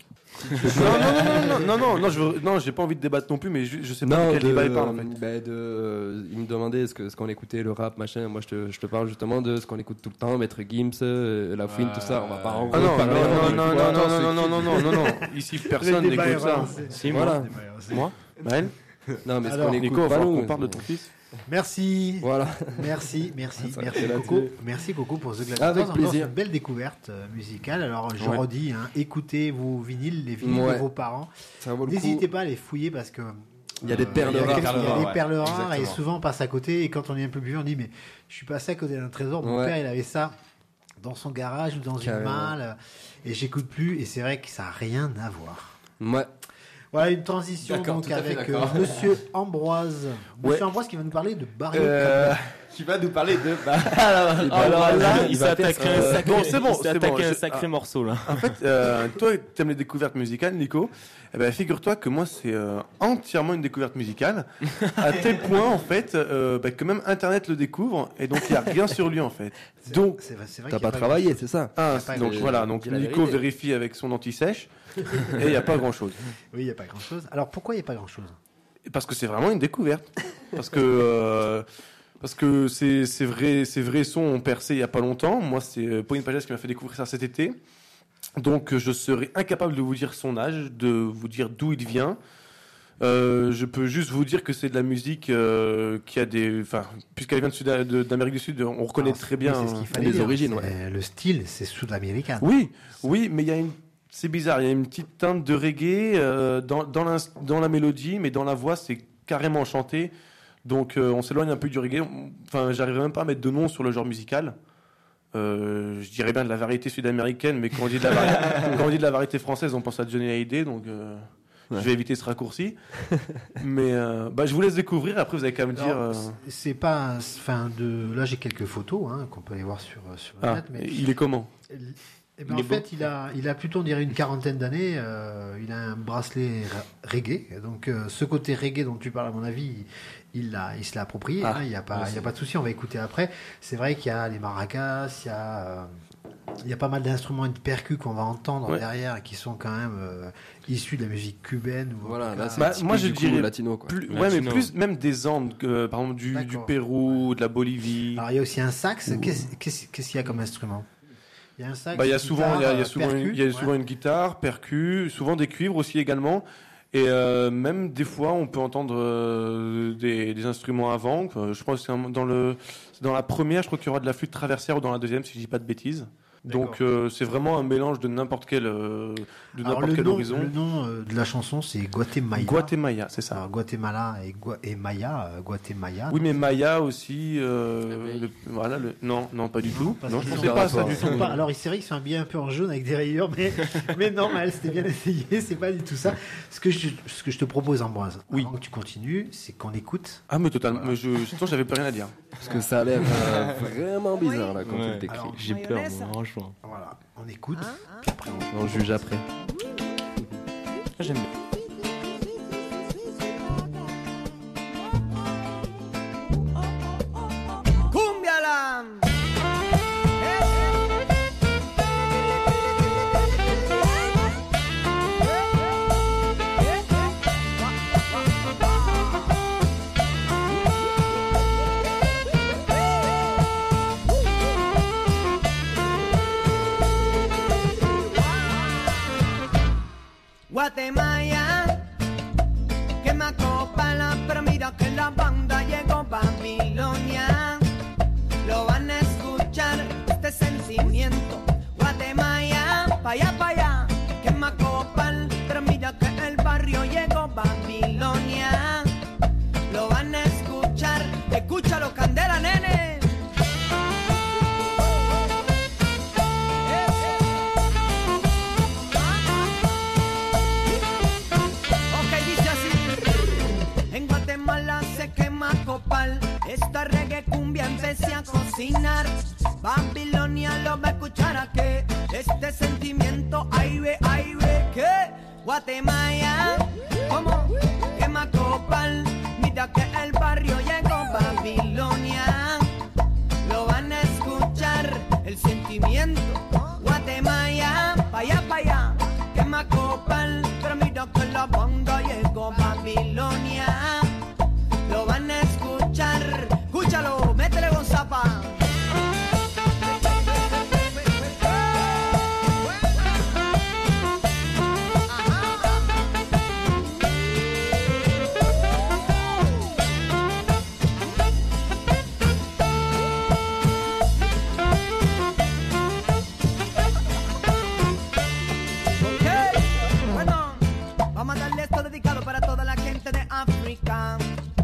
Speaker 8: Non, j'ai pas envie de débattre non plus, mais je sais pas de quel débat il parle, en fait.
Speaker 2: Il me demandait ce qu'on écoutait, le rap, machin. Moi, je te parle justement de ce qu'on écoute tout le temps, Maître Gims, La Fouine, tout ça. On va pas en
Speaker 8: non. Ici, personne n'écoute ça.
Speaker 1: Si,
Speaker 8: voilà. Moi? Maël?
Speaker 2: Non, mais
Speaker 8: alors, Nico, on parle de ton fils.
Speaker 7: Merci.
Speaker 2: Voilà.
Speaker 7: Merci Coco. Merci Coco pour The Gladiator.
Speaker 2: Avec plaisir.
Speaker 7: Une belle découverte musicale. Alors je redis, écoutez vos vinyles, les vinyles de vos parents. N'hésitez pas à les fouiller parce que
Speaker 2: il y a des perles rares.
Speaker 7: Il y a des perles rares et souvent on passe à côté. Et quand on est un peu plus vieux, on dit mais je suis passé à côté d'un trésor. Mon père il avait ça dans son garage ou dans une malle et j'écoute plus. Et c'est vrai que ça n'a rien à voir.
Speaker 2: Ouais.
Speaker 7: Voilà une transition donc avec Monsieur Ambroise. Monsieur Ambroise qui va nous parler de Barrio.
Speaker 11: Qui va nous parler de.
Speaker 1: Alors là, il s'attaque un sacré morceau là.
Speaker 8: En fait, toi, tu aimes les découvertes musicales, Nico. Eh ben, figure-toi que moi, c'est entièrement une découverte musicale, à tel point en fait que même Internet le découvre et donc il y a rien sur lui en fait. Donc,
Speaker 2: t'as pas travaillé, c'est ça.
Speaker 8: Donc voilà, donc Nico vérifie avec son anti-sèche. Et il n'y a pas grand-chose.
Speaker 7: Oui, il n'y a pas grand-chose. Alors pourquoi il n'y a pas grand-chose?
Speaker 8: Parce que c'est vraiment une découverte. Parce que ces vrais sons ont percé il n'y a pas longtemps. Moi, c'est Pauline Pagès qui m'a fait découvrir ça cet été. Donc je serais incapable de vous dire son âge, de vous dire d'où il vient. Je peux juste vous dire que c'est de la musique qui a des... Enfin, puisqu'elle vient d'Amérique du Sud, on reconnaît très bien
Speaker 7: les origines. Le style, c'est sud-américain.
Speaker 8: Oui, mais il y a c'est bizarre, il y a une petite teinte de reggae dans la mélodie, mais dans la voix, c'est carrément chanté. Donc on s'éloigne un peu du reggae. Enfin, j'arriverai même pas à mettre de nom sur le genre musical. Je dirais bien de la variété sud-américaine, mais quand on dit de la variété française, on pense à Johnny Hallyday, donc je vais éviter ce raccourci. Mais je vous laisse découvrir, après vous avez qu'à me dire...
Speaker 7: C'est pas... Là j'ai quelques photos qu'on peut aller voir sur le net. Mais...
Speaker 8: Il est comment?
Speaker 7: En fait, il a plutôt, on dirait, une quarantaine d'années. Il a un bracelet reggae. Donc, ce côté reggae dont tu parles, à mon avis, il se l'a approprié. Il n'y a pas de souci. On va écouter après. C'est vrai qu'il y a les maracas, il y a pas mal d'instruments et de percus qu'on va entendre derrière qui sont quand même issus de la musique cubaine.
Speaker 2: Voilà, là, c'est
Speaker 8: moi je dirais
Speaker 2: latino, quoi.
Speaker 8: Mais plus même des Andes, par exemple du Pérou, de la Bolivie.
Speaker 7: Alors, il y a aussi un sax. Qu'est-ce qu'il y a comme instrument? Il y a un sax.
Speaker 8: Il y a souvent une guitare, percus, souvent des cuivres aussi également. Et même des fois, on peut entendre des instruments avant. Je pense que dans la première, je crois qu'il y aura de la flûte traversière, ou dans la deuxième, si je dis pas de bêtises. Donc c'est vraiment un mélange de n'importe quel horizon.
Speaker 7: Le nom de la chanson, c'est Guatemala.
Speaker 8: Guatemala, c'est ça.
Speaker 7: Alors, Guatemala et Maya, Guatemala.
Speaker 8: Oui, mais Maya aussi. Non, pas du tout. Non, je pensais pas ça du tout.
Speaker 7: Alors, c'est vrai qu'ils sont habillés un peu en jaune avec des rayures, mais non, c'était bien essayé. C'est pas du tout ça. Ce que je te propose, Ambroise, avant que tu continues, c'est qu'on écoute.
Speaker 8: Ah, mais totalement. Mais j'avais plus rien à dire.
Speaker 2: Parce que ça a l'air vraiment bizarre là quand tu le décris.
Speaker 1: J'ai peur, moi.
Speaker 7: Voilà, on écoute, puis après
Speaker 2: on juge après.
Speaker 1: J'aime bien.
Speaker 12: Guatemala, quema copala, pero mira que la banda llegó Babilonia. Lo van a escuchar, este sentimiento. Guatemala, pa' allá, quema copal, Guatemala, como quema copal, mira que el barrio llegó Babilonia. Lo van a escuchar, el sentimiento. Guatemala, pa' allá, quema copal, pero mira que la banda llegó Babilonia. Lo van a escuchar, escúchalo, métele con zapa. África.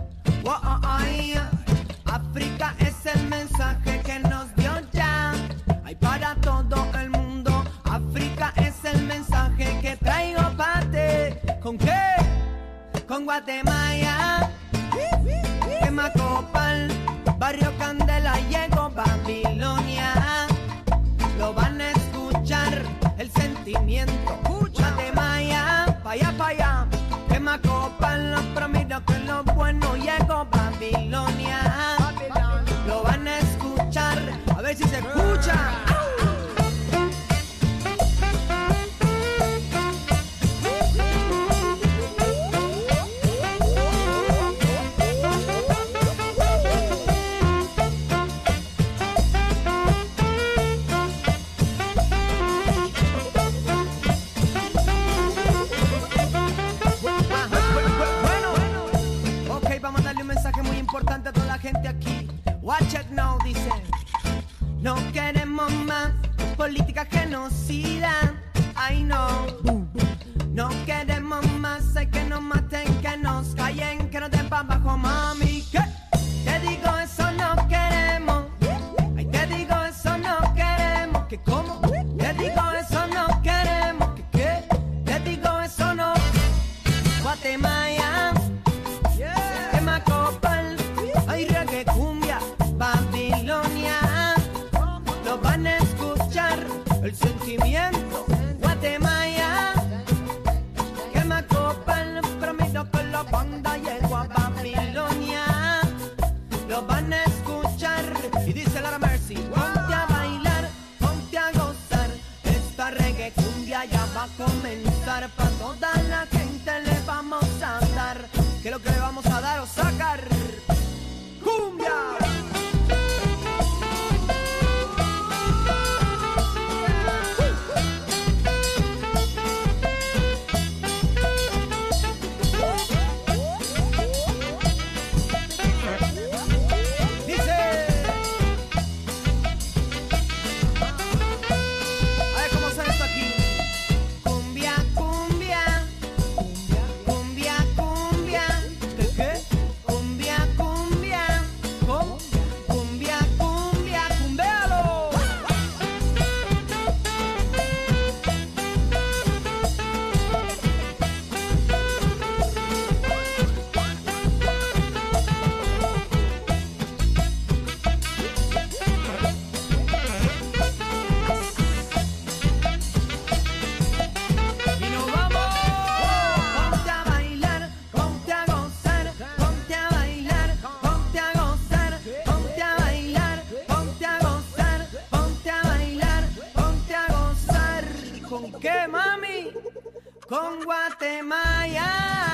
Speaker 12: África es el mensaje que nos dio ya. Hay para todo el mundo. África es el mensaje que traigo para ti. ¿Con qué? Con Guatemala. Quema copal, barrio Candela, llegó Babilonia. Lo van a escuchar, el sentimiento. Guatemala, pa' allá. Quema copal, pero mira que lo bueno llegó Babilonia. Lo van a escuchar, a ver si se escucha. Importante a toda la gente aquí. Watch it now, dice. No queremos más política genocida. Ay no. No queremos más, hay que nos maten, que nos callen, que nos den pa' abajo, mami. ¿Qué? Te digo eso no queremos. Ay, te digo eso no queremos. ¿Qué cómo? Te digo eso no queremos. ¿Qué? Te digo eso no. Guatemala. Quema copal. Hay reggae, cumbia, Babilonia. Lo van a escuchar, el sentimiento. Guatemala. Quema copal, pero mira que la banda llegó a Babilonia. Lo van a escuchar y dice Lara Mercy. Ponte a bailar, ponte a gozar. Esta reggae cumbia ya va a comenzar. Pa' toda la gente le vamos a dar. ¿Qué es lo que le vamos a dar o sacar? ¡Cumbia! Dice. A ver cómo suena esto aquí. Cumbia, cumbia. Cumbia, cumbia. ¿Qué? Cumbia, cumbia. ¿Cómo? Cumbia, cumbia. ¡Cumbealo! Y nos vamos. Ponte a bailar, ponte a gozar, ponte a bailar, ponte a gozar, ponte a bailar, ponte a gozar, ponte a bailar, ponte a gozar. ¿Con qué, mami? Con Guatemala.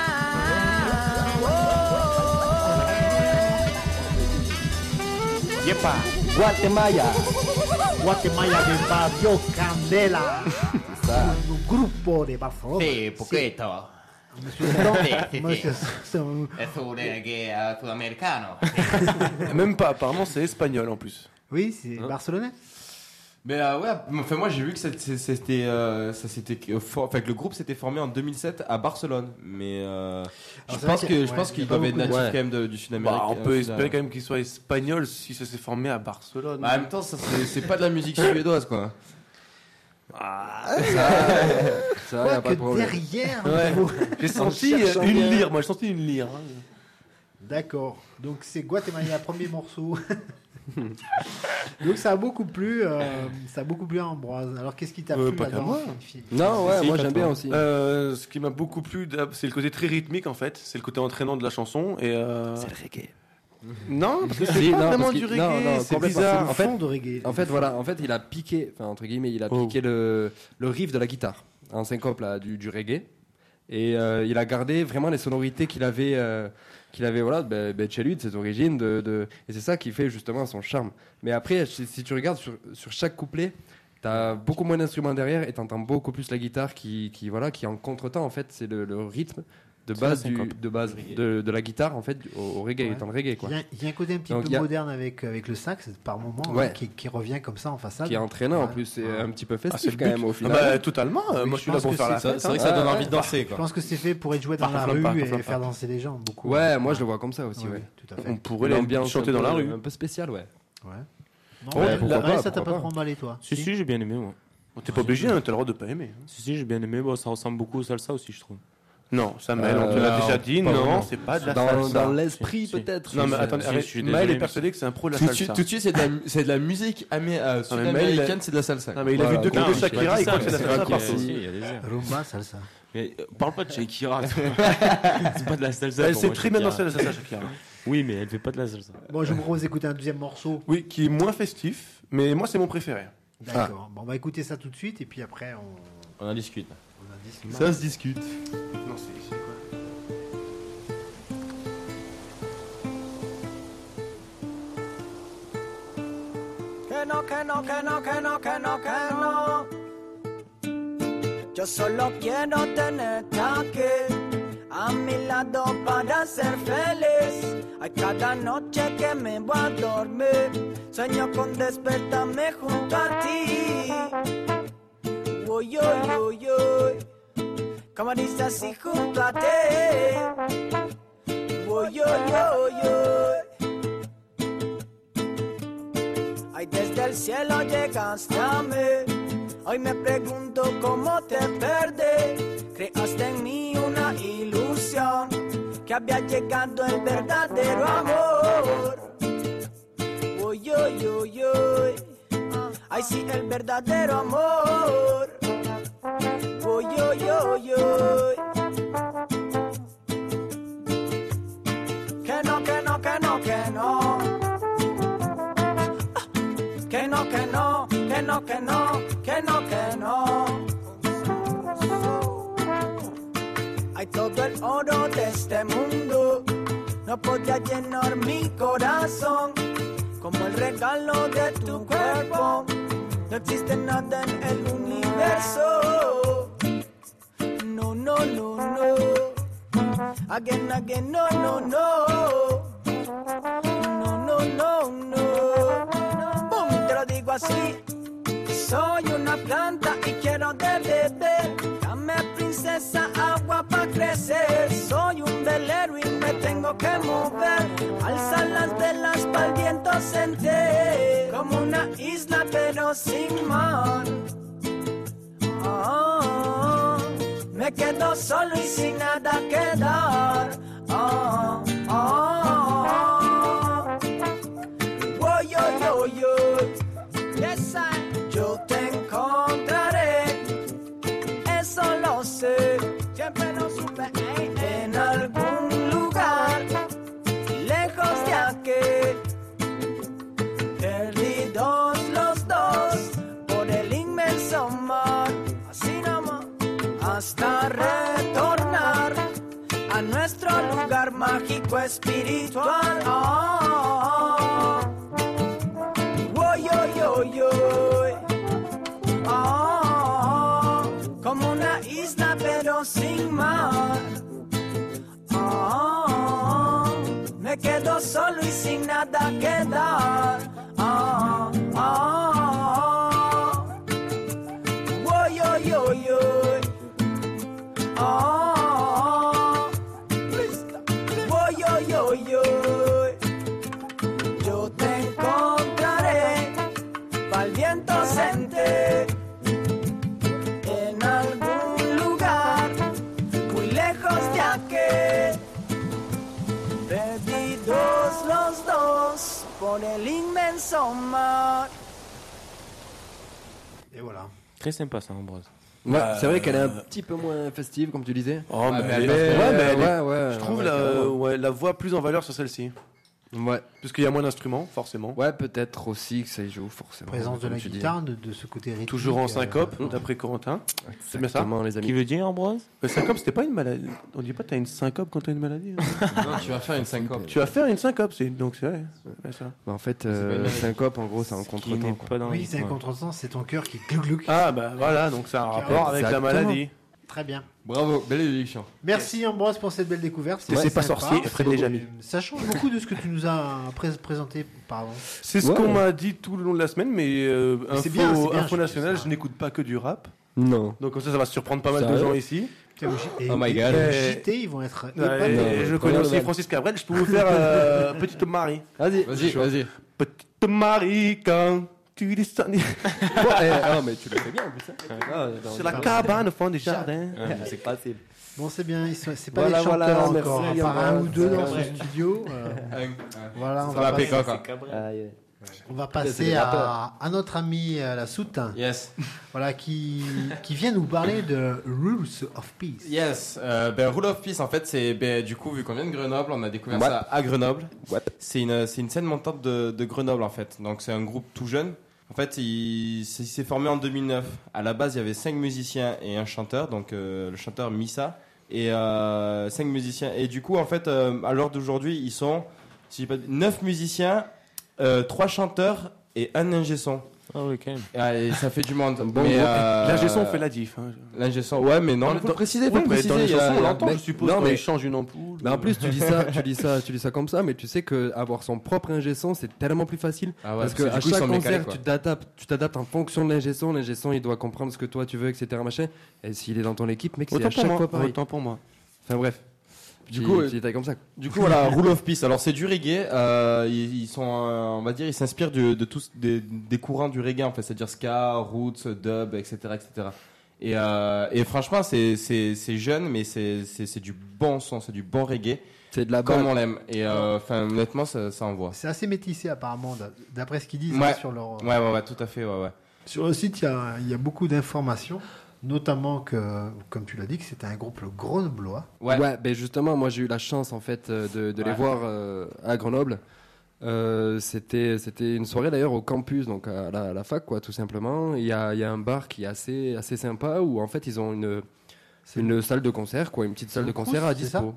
Speaker 7: Yepa.
Speaker 13: Guatemala.
Speaker 7: Guatemala del barrio Candela. Un grupo de Barcelona.
Speaker 14: Sí, poquito.
Speaker 8: Es un
Speaker 14: sudamericano.
Speaker 8: Même pas, apparemment c'est espagnol en plus.
Speaker 7: Oui, c'est barcelonais.
Speaker 11: Mais ouais, enfin moi j'ai vu que que le groupe s'était formé en 2007 à Barcelone, mais je pense qu'ils doivent être natifs quand même du Sud-Amérique.
Speaker 8: On peut espérer quand même qu'ils soient espagnols si ça s'est formé à Barcelone.
Speaker 11: En même temps, c'est pas de la musique suédoise quoi.
Speaker 2: Ça y a pas de problème.
Speaker 7: Derrière,
Speaker 8: j'ai senti une lyre, moi j'ai senti une lyre.
Speaker 7: D'accord. Donc c'est Guatemala, premier morceau. Donc ça a beaucoup plu à Ambroise. Alors qu'est-ce qui t'a plu
Speaker 8: pas qu'à
Speaker 7: là-dedans
Speaker 8: moi.
Speaker 2: Non, ouais, moi j'aime bien aussi.
Speaker 8: Ce qui m'a beaucoup plu, c'est le côté très rythmique en fait, c'est le côté entraînant de la chanson et
Speaker 2: c'est le reggae.
Speaker 8: Non, parce que c'est pas vraiment du reggae, c'est bizarre.
Speaker 2: En fait,
Speaker 7: de reggae.
Speaker 2: En fait, voilà, il a piqué, enfin entre guillemets, piqué le riff de la guitare en syncope là du reggae et il a gardé vraiment les sonorités qu'il avait voilà, chez lui, de ses origines, et c'est ça qui fait justement son charme. Mais après, si tu regardes sur chaque couplet, t'as beaucoup moins d'instruments derrière et t'entends beaucoup plus la guitare qui est en contretemps. En fait, c'est le rythme de base de la guitare en fait au reggae, dans le reggae quoi.
Speaker 7: Il y a un côté un petit peu moderne avec le sax par moment qui revient comme ça en façade.
Speaker 2: Qui est entraînant en plus, c'est un petit peu festif quand même au final.
Speaker 8: Bah, totalement. Moi je suis là pour faire la fête.
Speaker 11: C'est vrai que ça donne envie de danser quoi.
Speaker 7: Je pense que c'est fait pour être joué dans la rue et faire danser les gens beaucoup.
Speaker 2: Ouais, moi je le vois comme ça aussi. Ouais.
Speaker 7: Tout à fait.
Speaker 8: On pourrait l'ambiance chanter dans la rue.
Speaker 2: Un peu spécial, ouais.
Speaker 7: Non, ça t'a pas trop emballé toi?
Speaker 1: Si, j'ai bien aimé moi.
Speaker 8: T'es pas obligé, t'as le droit de pas aimer.
Speaker 1: Si, j'ai bien aimé. Bon, ça ressemble beaucoup au salsa aussi, je trouve.
Speaker 8: Non, Samuel, on te l'a déjà dit, non, c'est pas de la salsa.
Speaker 2: Dans l'esprit, peut-être.
Speaker 8: Non, mais attendez, Maël est persuadé que c'est un pro de la salsa.
Speaker 11: Tout de suite, c'est de la musique sud-américaine, c'est de la salsa.
Speaker 8: Non, mais il a vu deux clips de Shakira, il croit que c'est de la salsa partout.
Speaker 7: Rumba, salsa.
Speaker 1: Mais parle pas de Shakira. C'est pas de la salsa.
Speaker 8: Elle sait très bien danser la salsa, Shakira.
Speaker 1: Oui, mais elle fait pas de la salsa.
Speaker 7: Bon, je vous propose d'écouter un deuxième morceau.
Speaker 8: Oui, qui est moins festif, mais moi, c'est mon préféré.
Speaker 7: D'accord. Bon, on va écouter ça tout de suite et puis après,
Speaker 11: on en discute.
Speaker 7: Ça se discute.
Speaker 8: Non, c'est quoi?
Speaker 12: Que no. Yo solo quiero tenerte aquí a mi lado para ser feliz. Ay, cada noche que me voy a dormir, sueño con despertarme junto a ti. Uy, uy, uy, uy. Como dice así junto a ti. Uy, uy, uy, uy. Ay, desde el cielo llegaste a mí. Hoy me pregunto cómo te perdí. Creaste en mí una ilusión, que había llegado el verdadero amor. Uy, uy, uy, uy. Ay, sí, el verdadero amor. Uy, uy, uy, uy. Que no, que no, que no, que no. Que no, que no, que no, que no, que no, que no. Hay todo el oro de este mundo, no podía llenar mi corazón como el regalo de tu cuerpo. No existe nada en el universo. No, no, no, no. Again, again, no, no, no. No, no, no, no. Boom, te lo digo así. Soy una planta y quiero de beber. Dame, princesa, agua para crecer. Soy un velero y me tengo que mover. Alza las velas para el viento sentir. Como una isla pero sin mar. Oh, me quedo solo y sin nada que dar. Oh, oh, oh. Woy, yo, yo, yo. Yes, yo te encontraré, eso lo sé, siempre lo supe, en algún lugar, lejos de aquí, perdidos los dos, por el inmenso mar, así nomás, hasta retornar a nuestro lugar mágico espiritual. Oh, yo, yo, yo. Oh, como una isla pero sin mar. Oh, me quedo solo y sin nada que dar. Oh, oh, oh, yo, yo, yo. Oh, yo, yo, yo. Yo te encontraré pa'l viento sentir en algún lugar muy lejos de aquí, perdidos los dos por por el inmenso mar.
Speaker 7: Et voilà.
Speaker 1: Très sympa ça, Ambroise.
Speaker 2: Ouais, c'est vrai qu'elle est un petit peu moins festive, comme tu disais.
Speaker 8: Oh, mais je trouve la voix plus en valeur sur celle-ci.
Speaker 2: Ouais.
Speaker 8: Parce qu'il y a moins d'instruments, forcément.
Speaker 2: Ouais, peut-être aussi que ça y joue, forcément.
Speaker 7: Présence de la guitare, de ce côté rythmique.
Speaker 8: Toujours en syncope, d'après Corentin. C'est bien ça,
Speaker 2: les amis.
Speaker 1: Qui veut dire, Ambroise?
Speaker 8: Syncope, c'était pas une maladie. On dit pas que t'as une syncope quand t'as une maladie.
Speaker 11: Non, tu vas faire une syncope.
Speaker 8: Tu vas faire une syncope, donc c'est vrai. Ça.
Speaker 2: Bah, en fait, syncope, en gros, c'est un contretemps.
Speaker 7: Oui, c'est un contretemps, c'est ton cœur qui glouc.
Speaker 8: Ah, bah voilà, donc c'est un rapport avec la maladie.
Speaker 7: Très bien.
Speaker 11: Bravo, belle élection.
Speaker 7: Merci Ambroise pour cette belle découverte.
Speaker 8: C'est pas sorcier, Fred les amis.
Speaker 7: Ça change beaucoup de ce que tu nous as présenté par avant.
Speaker 8: C'est ce qu'on m'a dit tout le long de la semaine, mais Info Nationale, je n'écoute pas que du rap.
Speaker 2: Non.
Speaker 8: Donc comme ça va surprendre pas mal de gens ici.
Speaker 7: Oh my god. JT, ils vont être.
Speaker 8: Je connais aussi Francis Cabrel, je peux vous faire Petite Marie.
Speaker 11: Vas-y.
Speaker 8: Petite Marie, quand tu descends.
Speaker 2: Non, mais tu le fais bien en plus.
Speaker 8: Sur la cabane au fond des jardins.
Speaker 2: C'est facile.
Speaker 7: Bon, c'est bien, c'est pas des chanteurs encore, à part un ou deux dans ce studio. Voilà, on va passer à notre ami la Soute.
Speaker 11: Yes.
Speaker 7: Voilà, qui vient nous parler de Rules of Peace.
Speaker 11: Yes. Rule of Peace, en fait, c'est du coup, vu qu'on vient de Grenoble, on a découvert ça à Grenoble. C'est une scène montante de Grenoble, en fait. Donc, c'est un groupe tout jeune. En fait, il s'est formé en 2009. À la base, il y avait 5 musiciens et un chanteur. Donc, le chanteur Missa et 5 musiciens. Et du coup, en fait, à l'heure d'aujourd'hui, ils sont 9 musiciens, 3 chanteurs et un ingé son.
Speaker 1: Ah oui, quand même.
Speaker 11: Et ça fait du monde.
Speaker 8: Bon, mais l'ingé son fait la diff.
Speaker 11: L'ingé son, ouais, mais non, il faut préciser.
Speaker 8: Dans les chansons, on l'entend, je suppose, quand il change une ampoule.
Speaker 2: Mais en plus, tu dis ça comme ça, mais tu sais qu'avoir son propre ingé son, c'est tellement plus facile.
Speaker 11: Ah ouais,
Speaker 2: parce qu'à chaque concert, tu t'adaptes en fonction de l'ingé son. L'ingé son, il doit comprendre ce que toi tu veux, etc. Machin. Et s'il est dans ton équipe, mec, c'est à chaque fois pareil.
Speaker 8: Autant pour moi.
Speaker 2: Enfin bref.
Speaker 11: Du coup,
Speaker 2: comme ça.
Speaker 11: Du coup, voilà, Rule of Peace. Alors, c'est du reggae. Ils sont, on va dire, ils s'inspirent de tous des courants du reggae, en fait, c'est-à-dire ska, roots, dub, etc., etc. Et franchement, c'est jeune, mais c'est du bon son, c'est du bon reggae.
Speaker 2: C'est de la
Speaker 11: comme
Speaker 2: bonne.
Speaker 11: on l'aime. Et enfin, honnêtement, ça envoie.
Speaker 7: C'est assez métissé apparemment, d'après ce qu'ils disent sur leur.
Speaker 11: Ouais, tout à fait, ouais.
Speaker 7: Sur le site, il y a beaucoup d'informations. Notamment que, comme tu l'as dit, que c'était un groupe grenoblois.
Speaker 2: Ouais, ben justement, moi j'ai eu la chance en fait de les voir à Grenoble. C'était une soirée d'ailleurs au campus, donc à la fac, quoi, tout simplement. Il y a un bar qui est assez sympa où en fait ils ont une salle de concert, quoi, une petite salle de concert à dispo.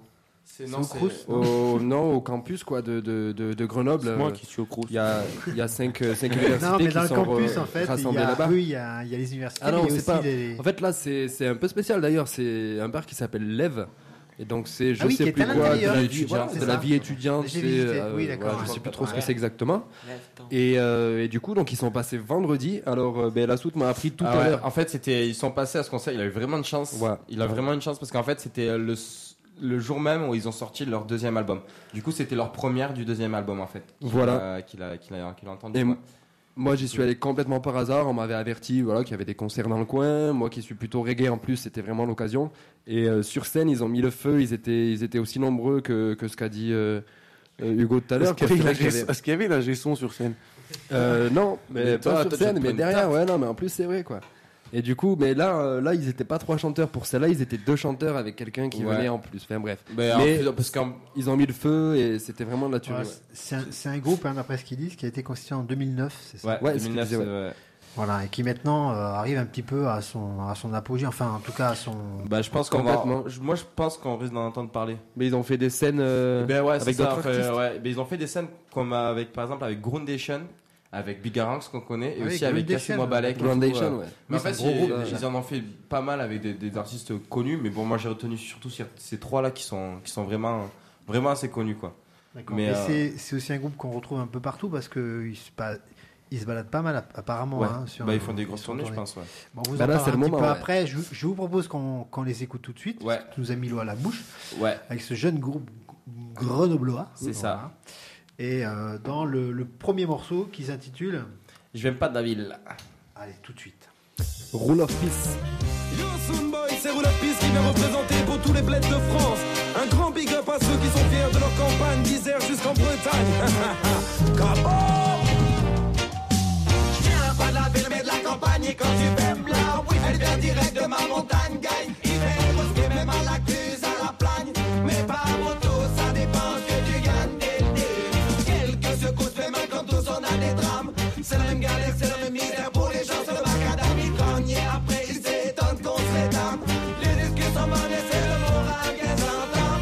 Speaker 2: Au campus quoi de Grenoble.
Speaker 1: C'est moi qui suis au Crous.
Speaker 2: Il y a 5 universités
Speaker 7: non, mais dans
Speaker 2: qui
Speaker 7: le
Speaker 2: sont
Speaker 7: campus, en fait,
Speaker 2: rassemblées là-bas.
Speaker 7: Oui, il y a les universités.
Speaker 2: Ah non,
Speaker 7: mais
Speaker 2: c'est pas.
Speaker 7: Les...
Speaker 2: En fait, là, c'est un peu spécial d'ailleurs. C'est un bar qui s'appelle l'Ève. Et donc, c'est, je sais plus quoi, de la vie étudiante. Je sais plus trop ce que c'est exactement. Et du coup, donc, ils sont passés vendredi. Alors, la Soute m'a appris tout à l'heure.
Speaker 11: En fait, ils sont passés à ce concert. Il a eu vraiment de chance. Ouais. Il a vraiment une chance parce qu'en fait, c'était le jour même où ils ont sorti leur deuxième album. Du coup, c'était leur première du deuxième album, en fait. Qu'il a entendu.
Speaker 2: Et moi, j'y suis allé complètement par hasard. On m'avait averti qu'il y avait des concerts dans le coin. Moi qui suis plutôt reggae en plus, c'était vraiment l'occasion. Et sur scène, ils ont mis le feu. Ils étaient aussi nombreux que ce qu'a dit Hugo tout à l'heure.
Speaker 8: Est-ce qu'il y avait l'ingé son sur scène
Speaker 2: Non, mais pas sur scène, mais derrière. Ouais, non, mais en plus, c'est vrai, quoi. Et du coup, mais là, ils étaient pas 3 chanteurs pour celle-là, ils étaient 2 chanteurs avec quelqu'un qui venait en plus. Enfin bref.
Speaker 11: Parce
Speaker 2: ils ont mis le feu et c'était vraiment naturel.
Speaker 7: Ouais. C'est un groupe, d'après ce qu'ils disent, qui a été constitué en 2009, c'est ça?
Speaker 11: Ouais, 2009,
Speaker 7: Voilà, et qui maintenant arrive un petit peu à son apogée, enfin en tout cas à son.
Speaker 11: Je pense moi je pense qu'on risque d'en entendre parler.
Speaker 2: Mais ils ont fait des scènes avec d'autres artistes.
Speaker 11: Mais ils ont fait des scènes comme par exemple avec Groundation. Avec Bigaranx qu'on connaît et aussi avec Cassez-moi Balek.
Speaker 2: Groundation, ouais.
Speaker 11: Mais en fait, ils en ont fait pas mal avec des artistes connus, mais bon, moi j'ai retenu surtout ces 3-là qui sont vraiment assez connus, quoi.
Speaker 7: D'accord. Mais c'est aussi un groupe qu'on retrouve un peu partout parce qu'ils se baladent pas mal apparemment.
Speaker 11: Ouais.
Speaker 7: Ils
Speaker 11: font des grosses tournées, je pense. Ouais.
Speaker 7: Bon, vous en parlez un petit peu après. Je vous propose qu'on les écoute tout de suite.
Speaker 11: Ouais.
Speaker 7: Tu nous as mis l'eau à la bouche.
Speaker 11: Ouais.
Speaker 7: Avec ce jeune groupe grenoblois.
Speaker 11: C'est ça.
Speaker 7: Et dans le premier morceau qui s'intitule
Speaker 11: Je viens pas de la ville.
Speaker 7: Allez, tout de suite.
Speaker 2: Rule of Peace.
Speaker 13: Yo, Soundboy, c'est Rule of Peace qui vient représenter pour tous les bleds de France. Un grand big up à ceux qui sont fiers de leur campagne, d'Isère jusqu'en Bretagne. Cabot.
Speaker 12: Je viens pas de la ville mais de la campagne et quand tu fais blanc, oui, elle vient direct de ma montagne, gagne. Hiver, bosquet, même à la cluse, à la plagne. Mais pas moto, ça dépend ce que tu gagnes dès le début. Quelques secousses, mais mal comme tous, on a des drames. C'est la même galère, c'est la même misère pour les gens sur le macadam. Ils cognent et après ils s'étonnent qu'on se rétame. Les excuses sont bonnes et c'est le moral qu'elles entendent.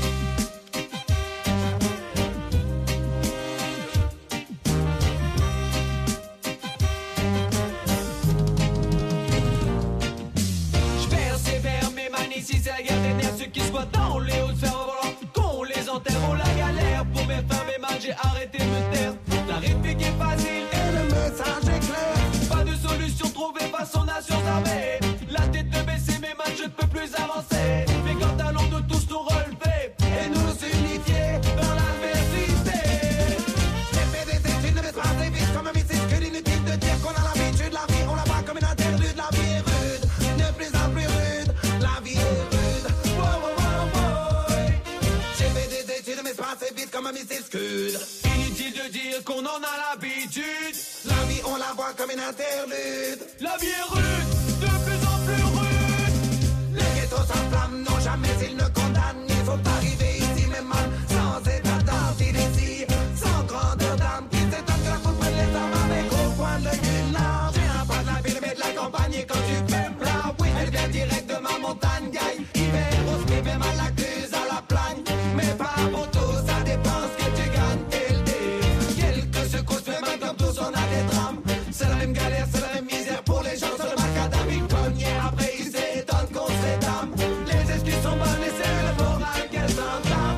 Speaker 12: Je persévère, mais man, ici c'est la guerre des nerfs. Ceux qui squattent dans les hauts cerfs-volants, qu'on les enterre, on la galère. Pour mes femmes et man, j'ai arrêté de me taire. La réplique est facile et le message est clair. Pas de solution trouvée face aux nations armées. La tête de baisser, mais man, je ne peux plus avancer. Mais quand allons de tous nous relever et nous unifier dans l'adversité. J'ai fait des études, ne me pas très vite comme un missile. Que l'inutile de dire qu'on a l'habitude. La vie, on la voit comme une interlude. La vie est rude, de plus en plus rude. La vie est rude. Wow, wow, wow, wow. J'ai fait des études, mais pas assez vite comme un missile scud. Inutile de dire qu'on en a l'habitude. La vie, on la voit comme une interlude. La vie est rude, de plus en plus rude. Les ghettos s'enflamment, non jamais ils ne condamnent. Il faut pas arriver ici, mais mal, sans état d'âme. Ici, sans grandeur d'âme. Qui s'étonne que la foule prenne les armes avec au coin de l'une arme. J'ai un pas de la ville, mais de la campagne. Et quand tu fais plat, oui, elle vient direct de ma montagne. Gaille, hiver, au ski, même à la cluse, à la plagne. Mais pas pour tout, ça dépend ce que tu gagnes dès le début. Quelques secousses, mais mal comme tous, on a des drames. C'est la même galère, c'est la même misère pour les gens sur le macadam. Ils cognent et après ils s'étonnent qu'on se rétame. Les excuses sont bonnes et c'est le moral qu'elles entament.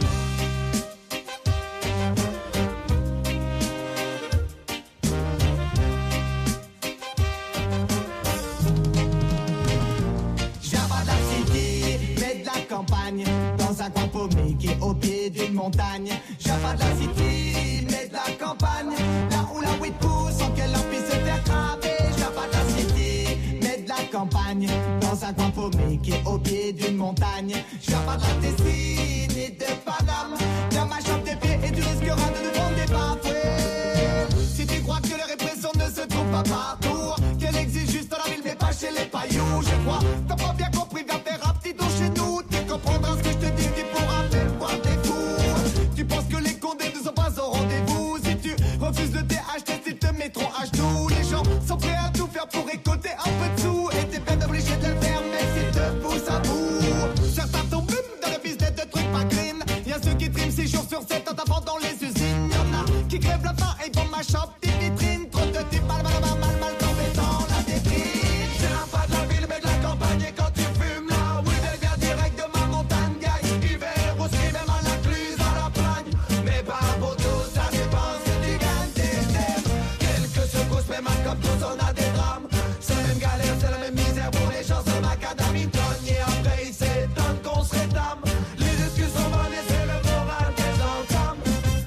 Speaker 12: Java de la city, mais de la campagne. Dans un coin paumé qui est au pied d'une montagne. Java de la city, mais de la campagne. Là où la weed pousse, sans qu'elle en puisse se faire cramer. Java de la city, mais de la campagne. Dans un coin paumé qui est au pied d'une montagne. Java de la Tessine et de Paname. Viens ma chambre des pieds et tu risqueras de nous vendre des bafouets. Si tu crois que la répression ne se trouve pas partout, qu'elle existe juste dans la ville mais pas chez les pailloux, je crois. T'as pas bien compris, viens faire un petit tour chez nous. Tu comprendras ce que je te dis, tu pourras faire voir des fous. Tu penses que les condés ne sont pas au rendez-vous. Si tu refuses le THT, ils te mettront à genoux. Les gens sont prêts à tout faire pour récolter un peu de sous. Et t'es bien obligé de le faire, mais s'ils te poussent à bout. Certains tombent dans le business de trucs pas green. Y'a ceux qui triment 6 jours sur 7 en tapant dans les usines. Y'en a qui crèvent la faim et vont ma shop des vitrines. Trop de types mal tombés dans la vitrine. C'est un pas de la ville mais de la campagne. Et quand tu fumes là, oui, elle vient direct de ma montagne. Gaille, hiver, au ski, même à la cluse, à la plagne. Mais pas pour tous, ça dépend ce que tu gagnes dès le début. Quelques secousses, mais mal comme tous, on a des drames. C'est la même galère, c'est la même misère pour les gens sur macadam. Ils cognent et après ils s'étonnent qu'on se rétame. Les excuses sont bonnes et c'est le moral qu'elles entament.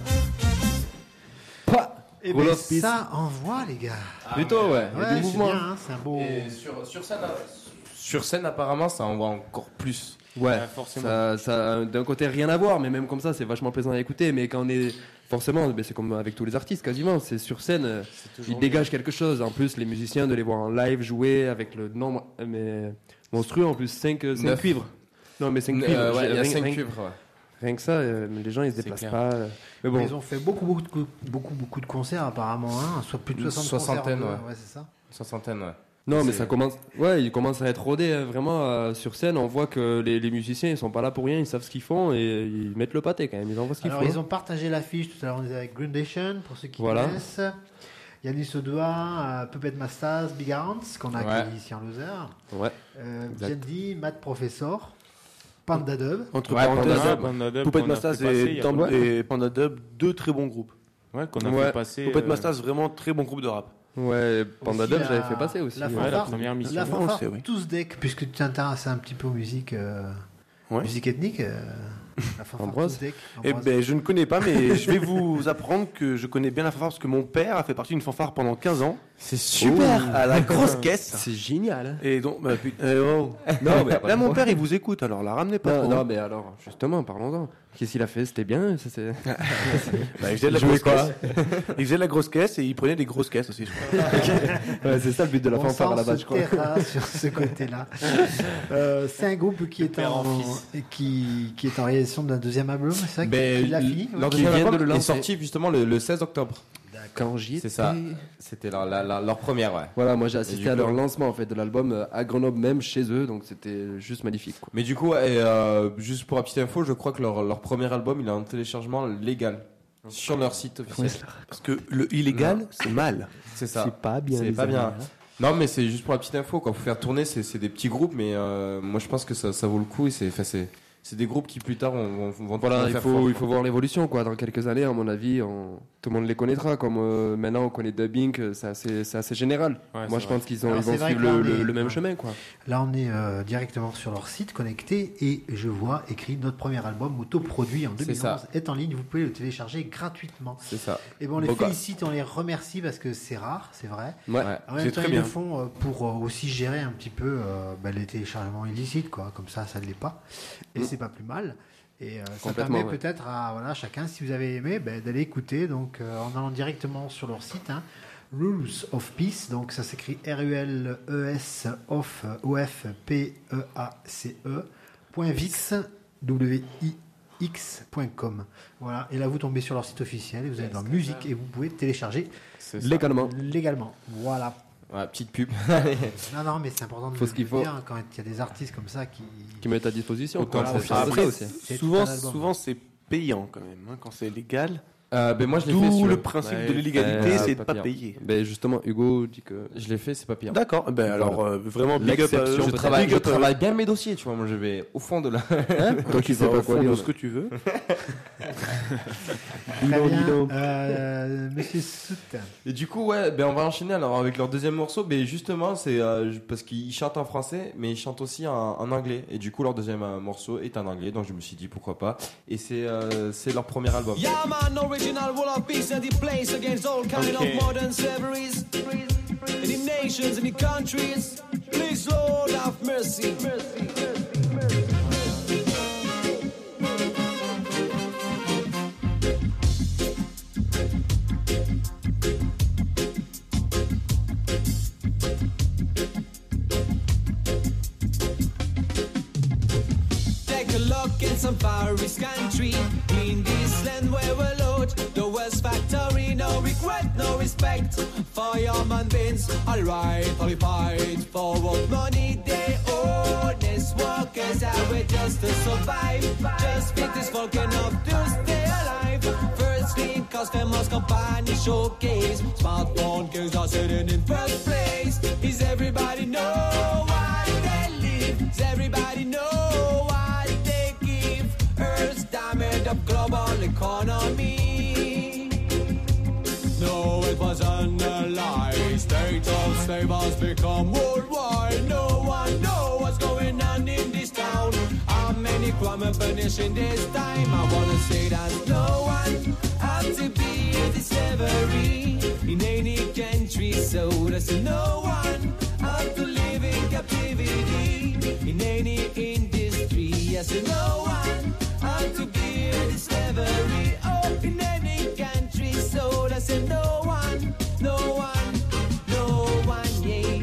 Speaker 7: Et bien ça envoie les gars.
Speaker 11: Plutôt ouais, il y a du mouvement.
Speaker 7: C'est bien, hein, c'est un beau.
Speaker 11: Et sur scène apparemment ça envoie encore plus.
Speaker 2: Ouais,
Speaker 1: forcément.
Speaker 2: ça d'un côté rien à voir, mais même comme ça c'est vachement plaisant à écouter. Mais quand on est forcément, c'est comme avec tous les artistes quasiment, c'est sur scène, ils dégagent quelque chose. En plus les musiciens de les voir en live jouer avec le nombre mais monstrueux en plus 5 cuivres. Non mais 5 cuivres.
Speaker 11: Ouais, il y a 5
Speaker 2: rien,
Speaker 11: cuivres. Ouais.
Speaker 2: Rien que ça, les gens ils se déplacent pas. Mais bon.
Speaker 7: Ils ont fait beaucoup de concerts apparemment, hein, soit plus de 60
Speaker 11: soixantaine,
Speaker 7: concerts.
Speaker 11: ouais.
Speaker 7: Ouais, c'est ça.
Speaker 11: Soixantaine, ouais.
Speaker 2: Non, mais ça commence. Ouais, ils commencent à être rodés vraiment sur scène. On voit que les musiciens ils sont pas là pour rien, ils savent ce qu'ils font et ils mettent le pâté quand même. Ils envoient ce qu'ils font.
Speaker 7: Alors ils ont partagé l'affiche tout à l'heure, on était avec Grundation pour ceux qui connaissent. Yanis Odoa, Puppet Masters, Big Arms qu'on a accueilli ici en Loser.
Speaker 2: Ouais.
Speaker 7: Jendi, Matt Professor, Panda Dub.
Speaker 8: Entre parenthèses, Puppet Masters et Panda Dub, deux très bons groupes.
Speaker 1: Ouais, qu'on a fait passer.
Speaker 8: Puppet Masters, vraiment très bon groupe de rap.
Speaker 2: Ouais, Panda Dub, j'avais fait passer aussi.
Speaker 7: La
Speaker 1: première mission.
Speaker 7: La fanfare, tous deck, puisque tu t'intéresses un petit peu aux musiques, musique ethnique. La fanfare
Speaker 8: Ambroise.
Speaker 7: Tozdek,
Speaker 8: Eh
Speaker 7: Ambroise.
Speaker 8: ben, je ne connais pas, mais je vais vous apprendre que je connais bien la fanfare parce que mon père a fait partie d'une fanfare pendant 15 ans.
Speaker 2: C'est super.
Speaker 8: À la grosse caisse.
Speaker 2: C'est génial.
Speaker 8: Et donc, bah, non, mais là, mon père, il vous écoute, alors la ramenez pas.
Speaker 2: Non,
Speaker 8: trop.
Speaker 2: non, mais alors, justement, parlons-en. Qu'est-ce qu'il a fait? C'était bien?
Speaker 8: Bah, il faisait de la
Speaker 2: Jouer
Speaker 8: grosse
Speaker 2: quoi
Speaker 8: caisse. Il faisait de la grosse caisse et il prenait des grosses caisses aussi, je crois.
Speaker 2: Ouais, c'est ça le but de la
Speaker 7: On
Speaker 2: fanfare à la
Speaker 7: s'en
Speaker 2: base, je crois.
Speaker 7: se taira sur ce côté-là. C'est un groupe qui est qui est en réalisation d'un deuxième album, c'est ça
Speaker 11: Ben,
Speaker 7: qu'il a fini ouais.
Speaker 11: leur deuxième album est sorti justement le 16 octobre.
Speaker 2: Quand j'y étais.
Speaker 11: C'est ça. C'était leur première, ouais.
Speaker 2: Voilà, moi j'ai
Speaker 11: Et
Speaker 2: assisté
Speaker 11: du
Speaker 2: à
Speaker 11: coup-
Speaker 2: leur lancement en fait de l'album à Grenoble même chez eux, donc c'était juste magnifique. Quoi.
Speaker 11: Mais du coup, juste pour la petite info, je crois que leur premier album, il a un téléchargement légal sur leur site officiel.
Speaker 8: Parce que le illégal, c'est mal.
Speaker 11: C'est ça.
Speaker 2: C'est pas bien.
Speaker 11: C'est
Speaker 2: les
Speaker 11: pas
Speaker 2: amis,
Speaker 11: bien.
Speaker 2: hein.
Speaker 11: Non, mais c'est juste pour la petite info. Quand faut faire tourner, c'est des petits groupes, mais moi je pense que ça vaut le coup. Et c'est des groupes qui plus tard vont
Speaker 2: Voilà, il
Speaker 11: faire
Speaker 2: faut,
Speaker 11: fort.
Speaker 2: il faut voir l'évolution quoi. Dans quelques années, à mon avis, tout le monde les connaîtra. Comme maintenant, on connaît Dubbing, c'est assez général.
Speaker 11: Ouais,
Speaker 2: moi,
Speaker 11: c'est
Speaker 2: je
Speaker 11: vrai.
Speaker 2: pense qu'ils
Speaker 7: Alors,
Speaker 2: vont
Speaker 7: c'est vrai
Speaker 2: suivre
Speaker 7: que là, on est-
Speaker 2: le même chemin quoi.
Speaker 7: Là, on est directement sur leur site connecté et je vois écrit notre premier album autoproduit en
Speaker 11: C'est
Speaker 7: 2011
Speaker 11: ça.
Speaker 7: est en ligne. Vous pouvez le télécharger gratuitement.
Speaker 11: C'est ça.
Speaker 7: Et bon, on les
Speaker 11: Beau
Speaker 7: félicite, on les remercie parce que c'est rare, c'est vrai.
Speaker 2: Ouais.
Speaker 7: En même
Speaker 8: c'est
Speaker 7: temps,
Speaker 8: très
Speaker 7: ils
Speaker 8: bien.
Speaker 7: le font pour aussi gérer un petit peu les téléchargements illicites, quoi. Comme ça ne l'est pas. Et c'est pas plus mal. Et ça
Speaker 2: Complètement,
Speaker 7: permet
Speaker 2: ouais.
Speaker 7: peut-être à chacun, si vous avez aimé, d'aller écouter donc, en allant directement sur leur site. Hein, Rules of Peace, donc ça s'écrit RULES of OFPEACE.vix wix.com. Voilà, et là vous tombez sur leur site officiel et vous allez dans musique et vous pouvez télécharger
Speaker 11: C'est ça.
Speaker 2: Légalement.
Speaker 7: Voilà.
Speaker 11: Ouais, petite pub.
Speaker 7: Non, mais c'est important de
Speaker 2: Faut ce
Speaker 7: le
Speaker 2: qu'il faut.
Speaker 7: dire hein, quand il y a des artistes comme ça qui
Speaker 2: mettent à disposition.
Speaker 11: Autant
Speaker 2: quoi.
Speaker 11: en
Speaker 2: C'est
Speaker 11: profiter.
Speaker 2: ça
Speaker 8: Après,
Speaker 2: aussi.
Speaker 7: C'est
Speaker 8: souvent,
Speaker 7: tout un album.
Speaker 8: souvent c'est payant quand même, hein, quand c'est légal.
Speaker 11: Ben moi je l'ai fait
Speaker 8: D'où
Speaker 11: sur
Speaker 8: le principe
Speaker 11: Ouais,
Speaker 8: de l'illégalité, c'est de
Speaker 11: pas
Speaker 8: pas
Speaker 11: pire.
Speaker 8: payer.
Speaker 2: Ben justement, Hugo dit que.
Speaker 11: Je l'ai fait, c'est pas pire.
Speaker 8: D'accord, ben alors vraiment big up à eux.
Speaker 2: L'exception,
Speaker 11: Je
Speaker 2: peut-être.
Speaker 11: travaille,
Speaker 8: Big up à eux.
Speaker 11: bien mes dossiers, tu vois. Moi je vais au fond de la.
Speaker 2: Toi qui sais
Speaker 8: Au
Speaker 2: pas
Speaker 8: fond
Speaker 2: quoi
Speaker 8: de
Speaker 2: dire.
Speaker 8: ce que tu veux.
Speaker 7: Très bien.
Speaker 2: dis donc.
Speaker 7: Monsieur Sout.
Speaker 11: Et du coup, ouais, ben on va enchaîner alors avec leur deuxième morceau. Ben justement, c'est parce qu'ils chantent en français, mais ils chantent aussi en anglais. Et du coup, leur deuxième morceau est en anglais, donc je me suis dit pourquoi pas. Et c'est leur premier album.
Speaker 9: Yeah, man, original wall of peace and the place against all kind of modern slaveries. In the nations, in the countries, please, Lord, have mercy. Take a look in some far east country. In this land where we're load, the West Factory, no regret, no respect for human beings. Alright, we fight for what money they owe. These workers are we just to survive. Just fit this folk enough to stay alive. Firstly, cause famous company showcase. Smartphone girls are sitting in first place. Is everybody know why they live? Does everybody know why they give? Earth's damage of global economy. No, it wasn't a lie. State of slave has become worldwide. No one knows what's going on in this town. How many crime and punish in this time? I wanna say that no one had to be the slavery in any country. So there's no one had to live in captivity in any industry. Yes, no one had to be the slavery. Oh, in any country. So there's no one, no one, no one, yeah.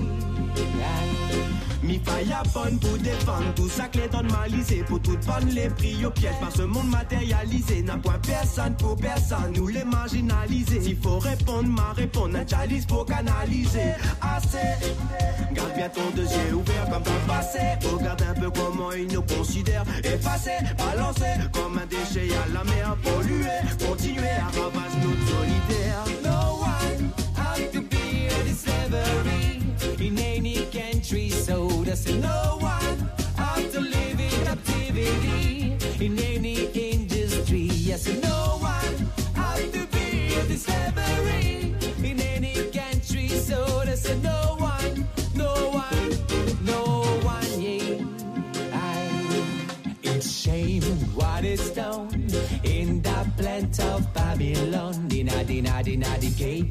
Speaker 14: Mi faille à bonne pour défendre tout ça que les donne malisé pour tout bonne les prix au piège par ce monde matérialisé n'a point personne pour personne nous les marginaliser s'il faut répondre ma réponse un chalice pour canaliser assez garde bien ton deux yeux ouverts comme dans le passé regarde un peu comment ils nous considèrent effacés balancés comme un déchet à la mer pollué continuer à ravager notre solitaire.
Speaker 9: No one had to be the slavery in any country. So there's no one had to live in captivity in any industry. Yes, no one had to be the slavery in any country. So there's no one, no one, no one, yeah. It's shame what it's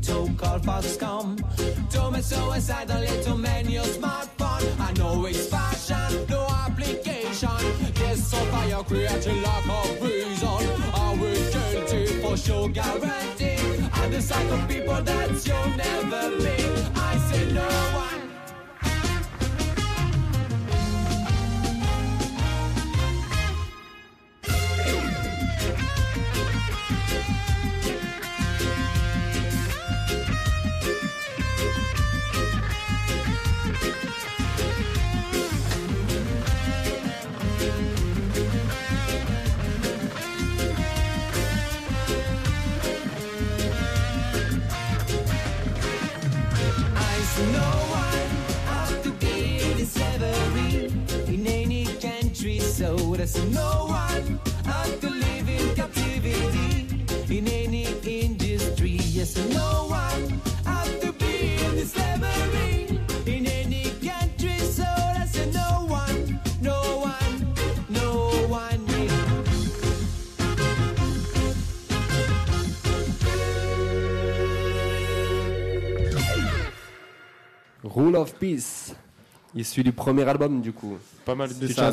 Speaker 14: so-called Foxcom. Don't be suicidal, little man, your smartphone. I know it's fashion, no application. Yes, so fire creating lack of reason. Are we guilty for sure guarantee? And the type of people that you'll never be. I say no one. So there's no one have to live in captivity in any industry. Yes, no one have to be in the slavery in any country. So there's no one, no one, no one.
Speaker 2: Rule of Peace, issu du premier album du coup.
Speaker 11: Pas mal de
Speaker 2: ça.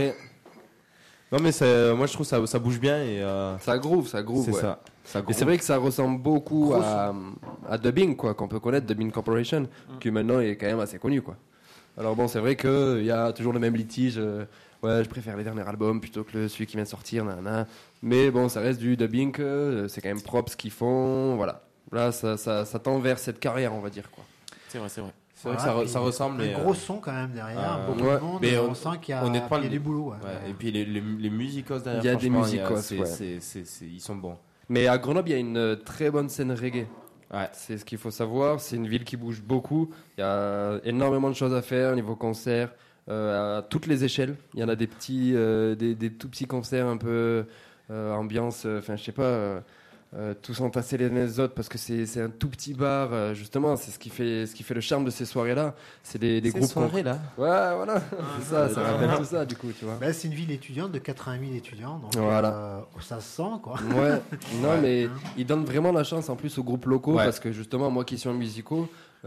Speaker 11: Non mais moi je trouve ça bouge bien et
Speaker 2: ça groove.
Speaker 11: C'est
Speaker 2: ouais.
Speaker 11: ça.
Speaker 2: Et c'est vrai que ça ressemble beaucoup à Dubbing quoi, qu'on peut connaître, Dubbing Corporation, qui maintenant est quand même assez connu quoi. Alors bon, c'est vrai qu'il y a toujours le même litige. Ouais, je préfère les derniers albums plutôt que celui qui vient de sortir. Nanana. Mais bon, ça reste du Dubbing, c'est quand même propre ce qu'ils font. Voilà. Là, ça tend vers cette carrière, on va dire quoi.
Speaker 1: C'est vrai.
Speaker 11: C'est vrai que ça ressemble.
Speaker 7: Un gros son quand même derrière, beaucoup de monde,
Speaker 11: mais
Speaker 7: on sent qu'il y a du boulot.
Speaker 11: Et puis les musicos derrière,
Speaker 2: il y a des musicos,
Speaker 11: ils sont bons.
Speaker 2: Mais à Grenoble, il y a une très bonne scène reggae.
Speaker 11: Ouais.
Speaker 2: C'est ce qu'il faut savoir, c'est une ville qui bouge beaucoup, il y a énormément de choses à faire au niveau concert, à toutes les échelles. Il y en a des petits, des tout petits concerts un peu ambiance, enfin je sais pas... tous entassés les uns les autres parce que c'est un tout petit bar justement, c'est ce qui fait le charme de ces soirées là, c'est des groupes
Speaker 11: soirées là
Speaker 2: voilà c'est ça rappelle tout ça du coup tu vois.
Speaker 7: Ben, c'est une ville étudiante de 80 000 étudiants donc
Speaker 2: voilà.
Speaker 7: Ça se sent quoi.
Speaker 2: Ouais non mais ils donnent vraiment la chance en plus aux groupes locaux parce que justement moi qui suis en musicaux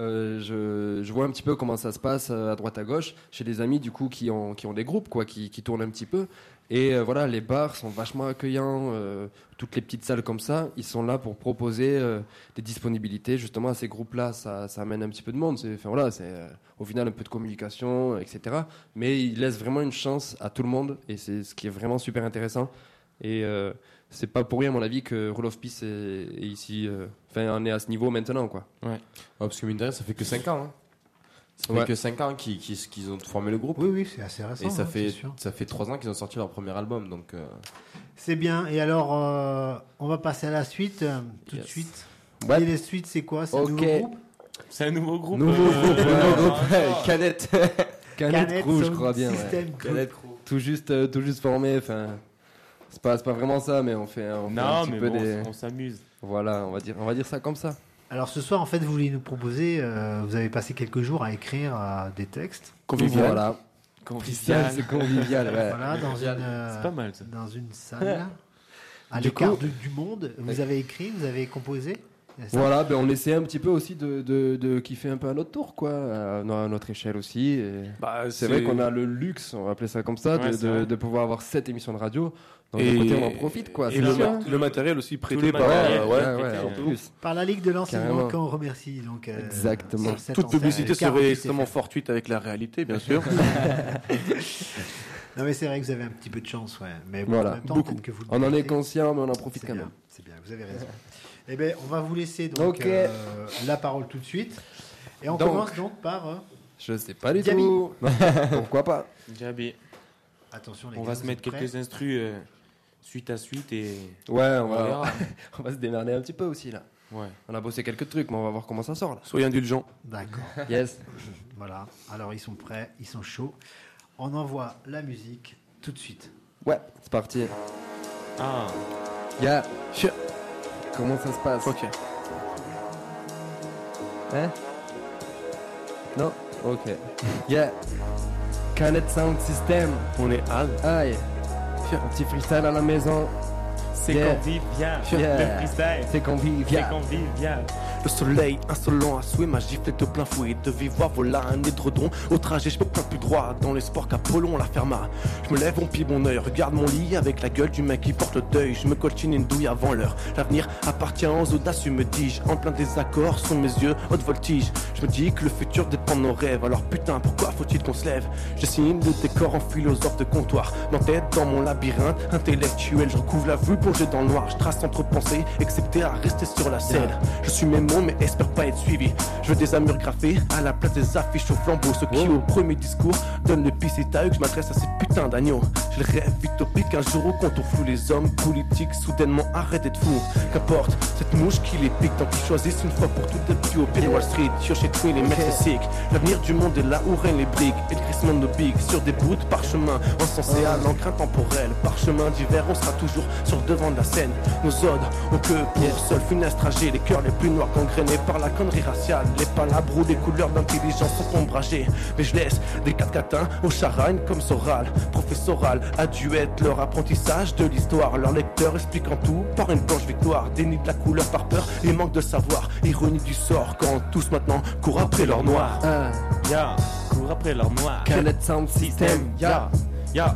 Speaker 2: je vois un petit peu comment ça se passe à droite à gauche chez des amis du coup qui ont des groupes quoi, qui tournent un petit peu et voilà, les bars sont vachement accueillants, toutes les petites salles comme ça ils sont là pour proposer des disponibilités justement à ces groupes là, ça amène un petit peu de monde, c'est au final un peu de communication etc, mais ils laissent vraiment une chance à tout le monde et c'est ce qui est vraiment super intéressant et c'est pas pour rien à mon avis que Rule of Peace est ici, on est à ce niveau maintenant quoi.
Speaker 11: Ouais, parce que mine de rien ça fait que 5 ans Ça fait que 5 ans qu'ils ont formé le groupe.
Speaker 7: Oui, c'est assez récent.
Speaker 11: Et ça fait 3 ans qu'ils ont sorti leur premier album. Donc,
Speaker 7: c'est bien. Et alors, on va passer à la suite tout de suite.
Speaker 2: Ouais.
Speaker 7: Et la suite, c'est quoi? C'est un nouveau groupe?
Speaker 1: C'est un nouveau groupe.
Speaker 2: Nouveau groupe.
Speaker 11: Canette
Speaker 2: Crew, je crois bien.
Speaker 11: Canette Crew.
Speaker 2: Tout juste formé. Enfin, c'est pas vraiment ça, mais on fait un petit peu
Speaker 1: on s'amuse.
Speaker 2: Voilà, on va dire ça comme ça.
Speaker 7: Alors ce soir, en fait, vous voulez nous proposer, vous avez passé quelques jours à écrire des textes.
Speaker 2: Convivial. Voilà. C'est convivial. Ouais.
Speaker 7: Voilà,
Speaker 1: c'est pas mal, ça.
Speaker 7: Dans une salle, à l'écart du monde. Vous avez écrit, vous avez composé.
Speaker 2: Voilà, on essaie un petit peu aussi de kiffer un peu à notre tour, quoi, à notre échelle aussi. Et c'est vrai qu'on a le luxe, on va appeler ça comme ça, de pouvoir avoir 7 émissions de radio. Donc d'un côté, on en profite, quoi.
Speaker 8: Et le matériel aussi prêté par
Speaker 2: en plus.
Speaker 7: Par la Ligue de l'enseignement qu'on remercie. Donc,
Speaker 2: exactement.
Speaker 8: Toute publicité serait extrêmement fortuite avec la réalité, bien sûr.
Speaker 7: Non mais c'est vrai que vous avez un petit peu de chance, mais
Speaker 2: voilà,
Speaker 7: en même temps,
Speaker 2: beaucoup.
Speaker 7: Que vous
Speaker 2: on en est conscient, mais on en profite quand même.
Speaker 7: C'est bien, vous avez raison. Eh bien, on va vous laisser donc la parole tout de suite. Et on commence donc par...
Speaker 2: je sais pas du tout. Pourquoi pas?
Speaker 1: Gabi.
Speaker 7: Attention les
Speaker 1: gars. On va se mettre quelques instrus suite à suite et...
Speaker 2: Ouais, on va se démerder un petit peu aussi là.
Speaker 1: Ouais.
Speaker 2: On a bossé quelques trucs, mais on va voir comment ça sort là.
Speaker 8: Soyez indulgents.
Speaker 7: D'accord.
Speaker 2: Yes.
Speaker 7: Voilà. Alors ils sont prêts, ils sont chauds. On envoie la musique tout de suite.
Speaker 2: Ouais, c'est parti.
Speaker 1: Ah.
Speaker 2: Yeah. Comment ça se passe?
Speaker 8: Ok.
Speaker 2: Hein? Non? Ok. Yeah. Canet Sound System.
Speaker 8: On est
Speaker 2: aïe. Un petit freestyle à la maison.
Speaker 1: C'est convivial. Le freestyle.
Speaker 2: C'est convivial.
Speaker 1: C'est convivial.
Speaker 8: Le soleil insolent a souhait m'a giflé de plein fouet. De vive voix voilà un édredon. Au trajet je me plains plus droit. Dans l'espoir qu'Apollon la ferma. Je me lève, on pille mon œil. Regarde mon lit avec la gueule du mec qui porte le deuil. Je me coltine une douille avant l'heure. L'avenir appartient aux audacieux, me dis-je. En plein désaccord sont mes yeux, haute voltige. Je me dis que le futur dépend de nos rêves. Alors putain, pourquoi faut-il qu'on se lève? Je signe le décor en philosophe de comptoir. L'entête dans mon labyrinthe intellectuel. Je recouvre la vue plongée dans le noir. Je trace entre pensées, excepté à rester sur la scène. Je suis mes mots mais espère pas être suivi. Je veux des amures graffées à la place des affiches au flambeau. Ce qui au premier discours donne le pisse et taille que je m'adresse à ces putains d'agneaux. J'ai le rêve utopique un jour au contour flou. Les hommes politiques soudainement arrêtent d'être fous. Qu'importe cette mouche qui les pique tant qu'ils choisissent une fois pour toutes des petits au pied de Wall Street. Chercher tous les mecs sick. L'avenir du monde est là où règnent les briques et le crissement de nos bigs sur des bouts de parchemin encensés à l'encre intemporelle. Parchemin d'hiver, on sera toujours sur le devant de la scène. Nos odes ont que pour seul funeste trajet. Les cœurs les plus noirs gangrénés par la connerie raciale. Les palabres ou les couleurs d'intelligence sont ombragées. Mais je laisse des catins aux charagnes comme Soral. Professoral à duet leur apprentissage de l'histoire. Leur lecteur expliquant tout par une blanche victoire. Déni de la couleur par peur et manque de savoir. Ironie du sort quand tous maintenant courent après leur noir.
Speaker 1: Ya, cours après leur noir.
Speaker 2: Canet Sound System.
Speaker 1: Ya, ya.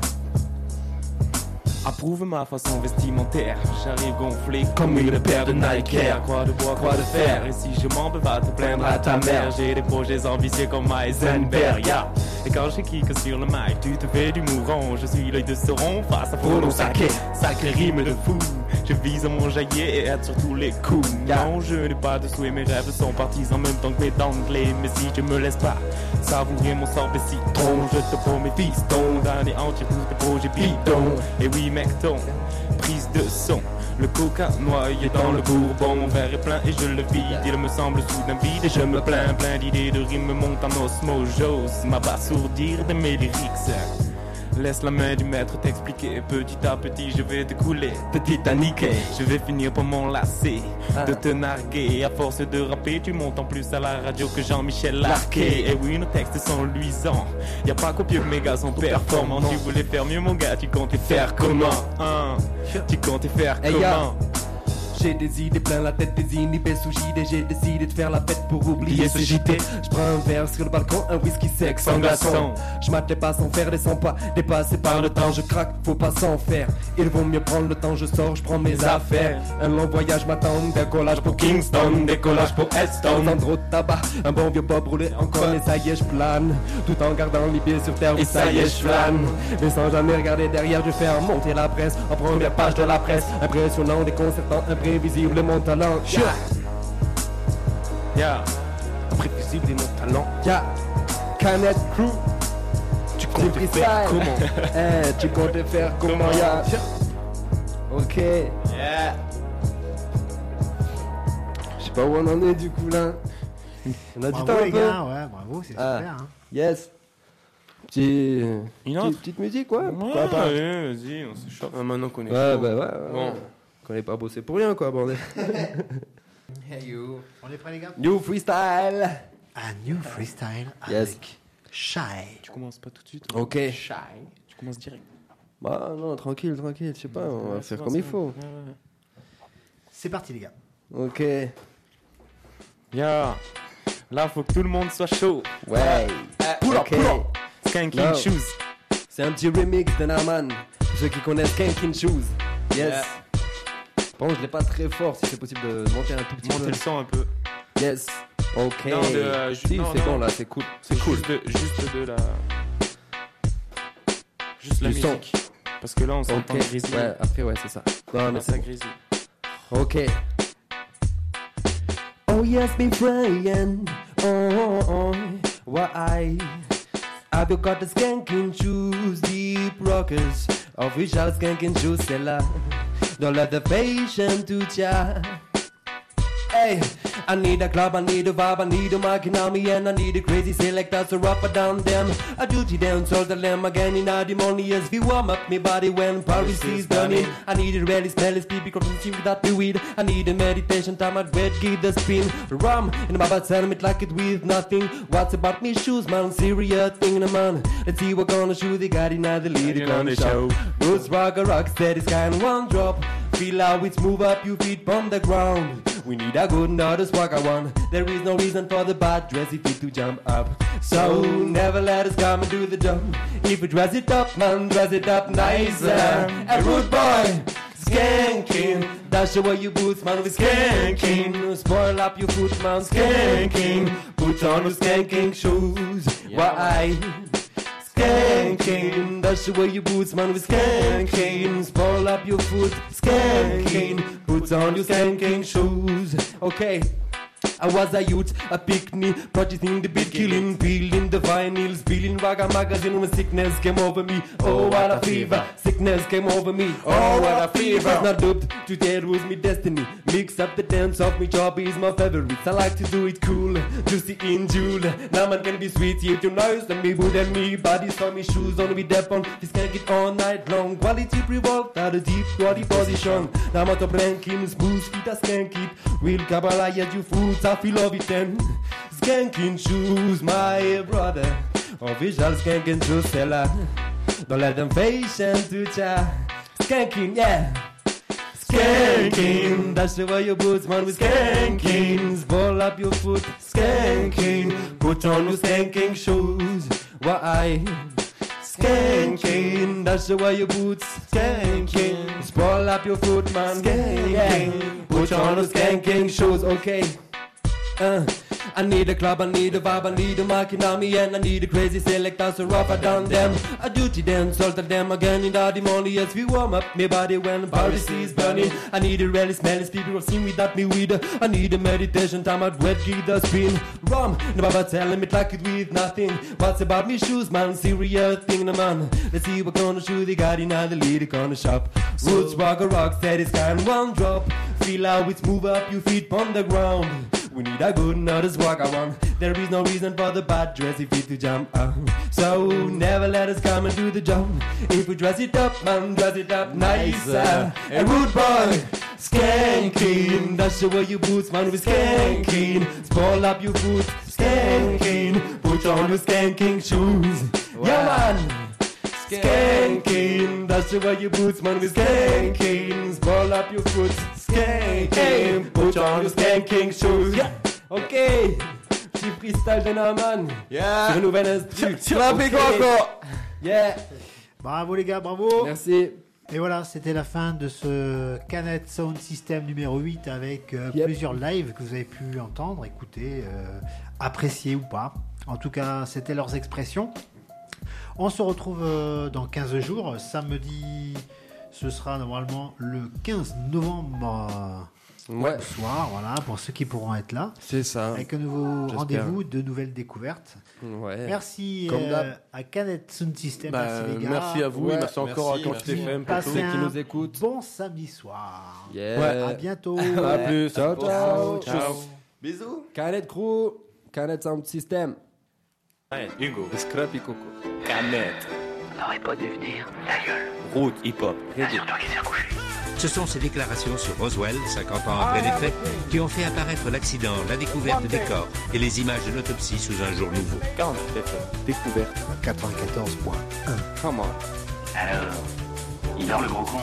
Speaker 1: Approuve ma façon vestimentaire. J'arrive gonflé comme une paire de Nike Air. Quoi de bois, quoi de fer. Et si je m'en veux, va te plaindre à ta mère. J'ai des projets ambitieux comme Heisenberg. Yeah. Et quand je kick sur le mic, tu te fais du mourant. Je suis l'œil de Sauron face à Frodo Sake. Sacré rime de fou. Je vise à mon jaillet et être sur tous les coups. Non, je n'ai pas de souhait, mes rêves sont partis en même temps que mes d'anglais. Mais si je me laisse pas savourer mon sort de citron, je te promets fiston d'anéantir tous tes projets bidons. Et oui, mec, ton prise de son. Le coca noyé dans le bourbon. Mon verre est plein et je le vide. Il me semble soudain vide et je me plains. Plein d'idées de rimes montent en osmose. M'abasourdir de mes lyrics. Laisse la main du maître t'expliquer. Petit à petit je vais te couler, te titaniquer. Je vais finir par m'enlacer, de te narguer. À force de rapper tu montes en plus à la radio que Jean-Michel Larquet. Et oui nos textes sont luisants. Y'a pas qu'au pied que mes gars sont performants. Tu voulais faire mieux mon gars, tu comptais faire comment Tu comptais faire comment
Speaker 2: J'ai des idées plein la tête, des inhibés sous JD. J'ai décidé de faire la fête pour oublier ce JT. Je prends un verre sur le balcon, un whisky sec sans glaçon. Je m'attends pas sans faire des 100 pas, dépassé par le temps. Je craque, faut pas s'en faire. Il vaut mieux prendre le temps, je sors, je prends mes affaires. Un long voyage m'attend, décollage pour Kingston, décollage pour Eston. Sans trop de tabac, un bon vieux pop roulé encore. Et ça y est, je plane, tout en gardant les pieds sur terre. Et ça y est, je flâne, mais sans jamais regarder derrière. Je fais remonter la presse, en première page de la presse. Impressionnant, déconcertant, imprévisible mon talent.
Speaker 1: Yeah.
Speaker 8: Imprévisible mon talent.
Speaker 2: Yeah. Canet Crew.
Speaker 8: Tu comptes faire comment
Speaker 2: tu comptes faire comment? Yeah. Ok.
Speaker 1: Yeah.
Speaker 2: Je sais pas où on en est du coup là. On a
Speaker 7: bravo,
Speaker 2: du temps
Speaker 7: les
Speaker 2: un peu.
Speaker 7: gars, ouais, bravo, c'est super. Hein.
Speaker 2: Yes. Petite musique, ouais. Pourquoi pas?
Speaker 1: Ouais, vas-y, on se chauffe.
Speaker 8: Maintenant qu'on est
Speaker 2: Ouais, bah ouais.
Speaker 1: Bon.
Speaker 2: Qu'on n'ait pas bossé pour rien, quoi, bordel.
Speaker 7: Hey you. On est prêts, les gars?
Speaker 2: New freestyle.
Speaker 7: Un new freestyle
Speaker 2: Yes.
Speaker 7: avec Shy.
Speaker 1: Tu commences pas tout de suite.
Speaker 2: Ok.
Speaker 1: Shy. Tu commences direct.
Speaker 2: Bah non, tranquille, je sais pas, on va faire comme il faut.
Speaker 1: Ouais.
Speaker 7: C'est parti, les gars.
Speaker 2: Ok.
Speaker 1: Yeah. Là, faut que tout le monde soit chaud.
Speaker 2: Ouais.
Speaker 1: Ok. Skanking Shoes.
Speaker 2: C'est un petit remix de Naman. Pour ceux qui connaissent Skanking Shoes. Yes. Bon, je l'ai pas très fort, si c'est possible de monter un tout petit peu.
Speaker 1: Monter le son un peu.
Speaker 2: Yes. Ok.
Speaker 1: Non,
Speaker 2: si, c'est bon là, c'est cool.
Speaker 1: C'est cool. Juste de la. Juste la musique. Parce que là, on s'entend Grizzly.
Speaker 2: Ouais, après, ouais, c'est ça. Non, mais c'est
Speaker 1: Grizzly.
Speaker 2: Ok. Oh yes, me Brian. Oh, why? Have you got the skanking shoes, deep rockers? Official skanking shoes, c'est là. Don't let the fashion to ya. Hey, I need a club, I need a vibe, I need a marking on me, and I need a crazy selector to rap it down them. I duty down, so the lamb again in a demonious view. Warm up me body when Paris is burning. I need a really smelly speed because I'm without the weed. I need a meditation time, I'd red give the spin. Rum in my butt, sell it like it with nothing. What's about me shoes, man? Serious thing, man. Let's see what gonna shoot, they got another lead on the show. Roots rock a rock steady, sky in one drop. Feel how it's move up, you feet from the ground. We need a good notice Waka One. There is no reason for the bad dressy feet to jump up. So never let us come and do the jump. If you dress it up, man, dress it up nicer. A rude boy, skanking. Dash away your boots, man, with skanking. Spoil up your foot, man, skanking. Put on your skanking shoes. Why? Skanking. Dash away your boots, man, with skanking. Spoil up your foot, skanking. Put on your skanking shoes. Okay. I was a youth, a picnic, purchasing the beat, killing, peeling the vinyls, peeling Raga magazine when sickness came over me. Oh, what a fever, sickness came over me. Oh, what a fever. It's not duped, today was me destiny. Mix up the dance of me job is my favorite. I like to do it cool, juicy in June. Now man can be sweet, you too nice than me, good and me. Bodies for me, shoes on me, dep on. This can't get all night long. Quality revolved out of deep body position. Now I'm out of ranking, smooth feet, I skank it. Real Kabbalah, yes, you fools, I feel love it then. Skanking shoes, my brother. Official skanking shoes seller. Don't let them fashion to cha. Skanking, yeah. Skanking. Dash away your boots, man, with skanking. Ball up your foot, skanking. Put on your skanking shoes. Why? Skanking. Dash away your boots, skanking. Sprawl up your foot, man, skanking. Yeah. Put on your skanking shoes, okay. I need a club, I need a vibe, I need a marking on me, and I need a crazy selector so rough I done them. I duty them, salted them again in the morning. Yes, we warm up my body when Paris is burning. I need a really smelly people who sing without me weed. I need a meditation time at wet guitar spin. Rum, no baba telling me like it with nothing. What's about me shoes, man? Serious thing, no man. Let's see what kind of shoe they got in the leader corner shop. Roots, rock, steady scan, one drop. Feel how it's move up your feet on the ground. We need a good notice walk around. There is no reason for the bad dressy feet to jump up. So never let us come and do the jump. If we dress it up, man, dress it up nicer. A rude boy, skanking. Dash away your boots, man, with skanking. Spoil up your foot, skanking. Put on your skanking shoes. Yeah, man. Skanking. Dash away your boots, man, with skanking. Spoil up your foot, skanking. Put on your skanking shoes. Yeah. Ok. Petit freestyle de Norman.
Speaker 11: Yeah.
Speaker 2: Sur une nouvelle instru.
Speaker 11: Okay.
Speaker 2: Yeah.
Speaker 7: Bravo les gars, bravo.
Speaker 2: Merci.
Speaker 7: Et voilà, c'était la fin de ce Canet Sound System numéro 8 avec plusieurs lives que vous avez pu entendre, écouter, apprécier ou pas. En tout cas, c'était leurs expressions. On se retrouve dans 15 jours. Samedi, ce sera normalement le 15 novembre soir, voilà, pour ceux qui pourront être là.
Speaker 2: C'est ça.
Speaker 7: Avec un nouveau rendez-vous, de nouvelles découvertes.
Speaker 2: Ouais.
Speaker 7: Merci à Canet Sound System. Merci les gars.
Speaker 8: Merci à vous et merci encore à Canet FM
Speaker 7: pour
Speaker 2: ceux qui nous écoutent.
Speaker 7: Bon samedi soir.
Speaker 2: Yeah.
Speaker 7: À bientôt.
Speaker 2: À plus. Ciao.
Speaker 11: Bisous.
Speaker 2: Canet Crew, Canet Sound System.
Speaker 1: Hugo.
Speaker 8: Scrappy Coco.
Speaker 1: Canet.
Speaker 3: N'aurait pas dû venir, la gueule.
Speaker 1: Route hip-hop.
Speaker 3: Surtout qu'il s'est recouché.
Speaker 4: Ce sont ces déclarations sur Roswell, 50 ans après les faits, qui ont fait apparaître l'accident, la découverte des corps et les images de l'autopsie sous un jour nouveau.
Speaker 1: 40 découverte.
Speaker 5: 94.1.
Speaker 1: Comment?
Speaker 3: Alors, il dort le gros con.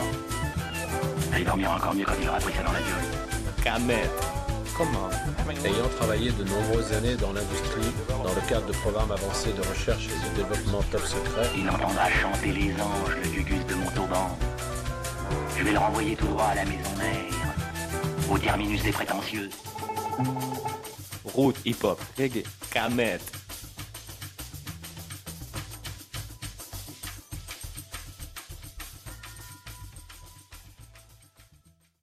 Speaker 3: Il dormira encore mieux quand il aura pris ça dans la gueule.
Speaker 1: Canet. Comment?
Speaker 6: Ayant travaillé de nombreuses années dans l'industrie, dans le cadre de programmes avancés de recherche et de développement top secret,
Speaker 3: Il entendra chanter les anges, le gugus de Montauban. Je vais le renvoyer tout droit à la maison mère, au terminus des prétentieux.
Speaker 1: Route hip-hop. Reggae. Canet.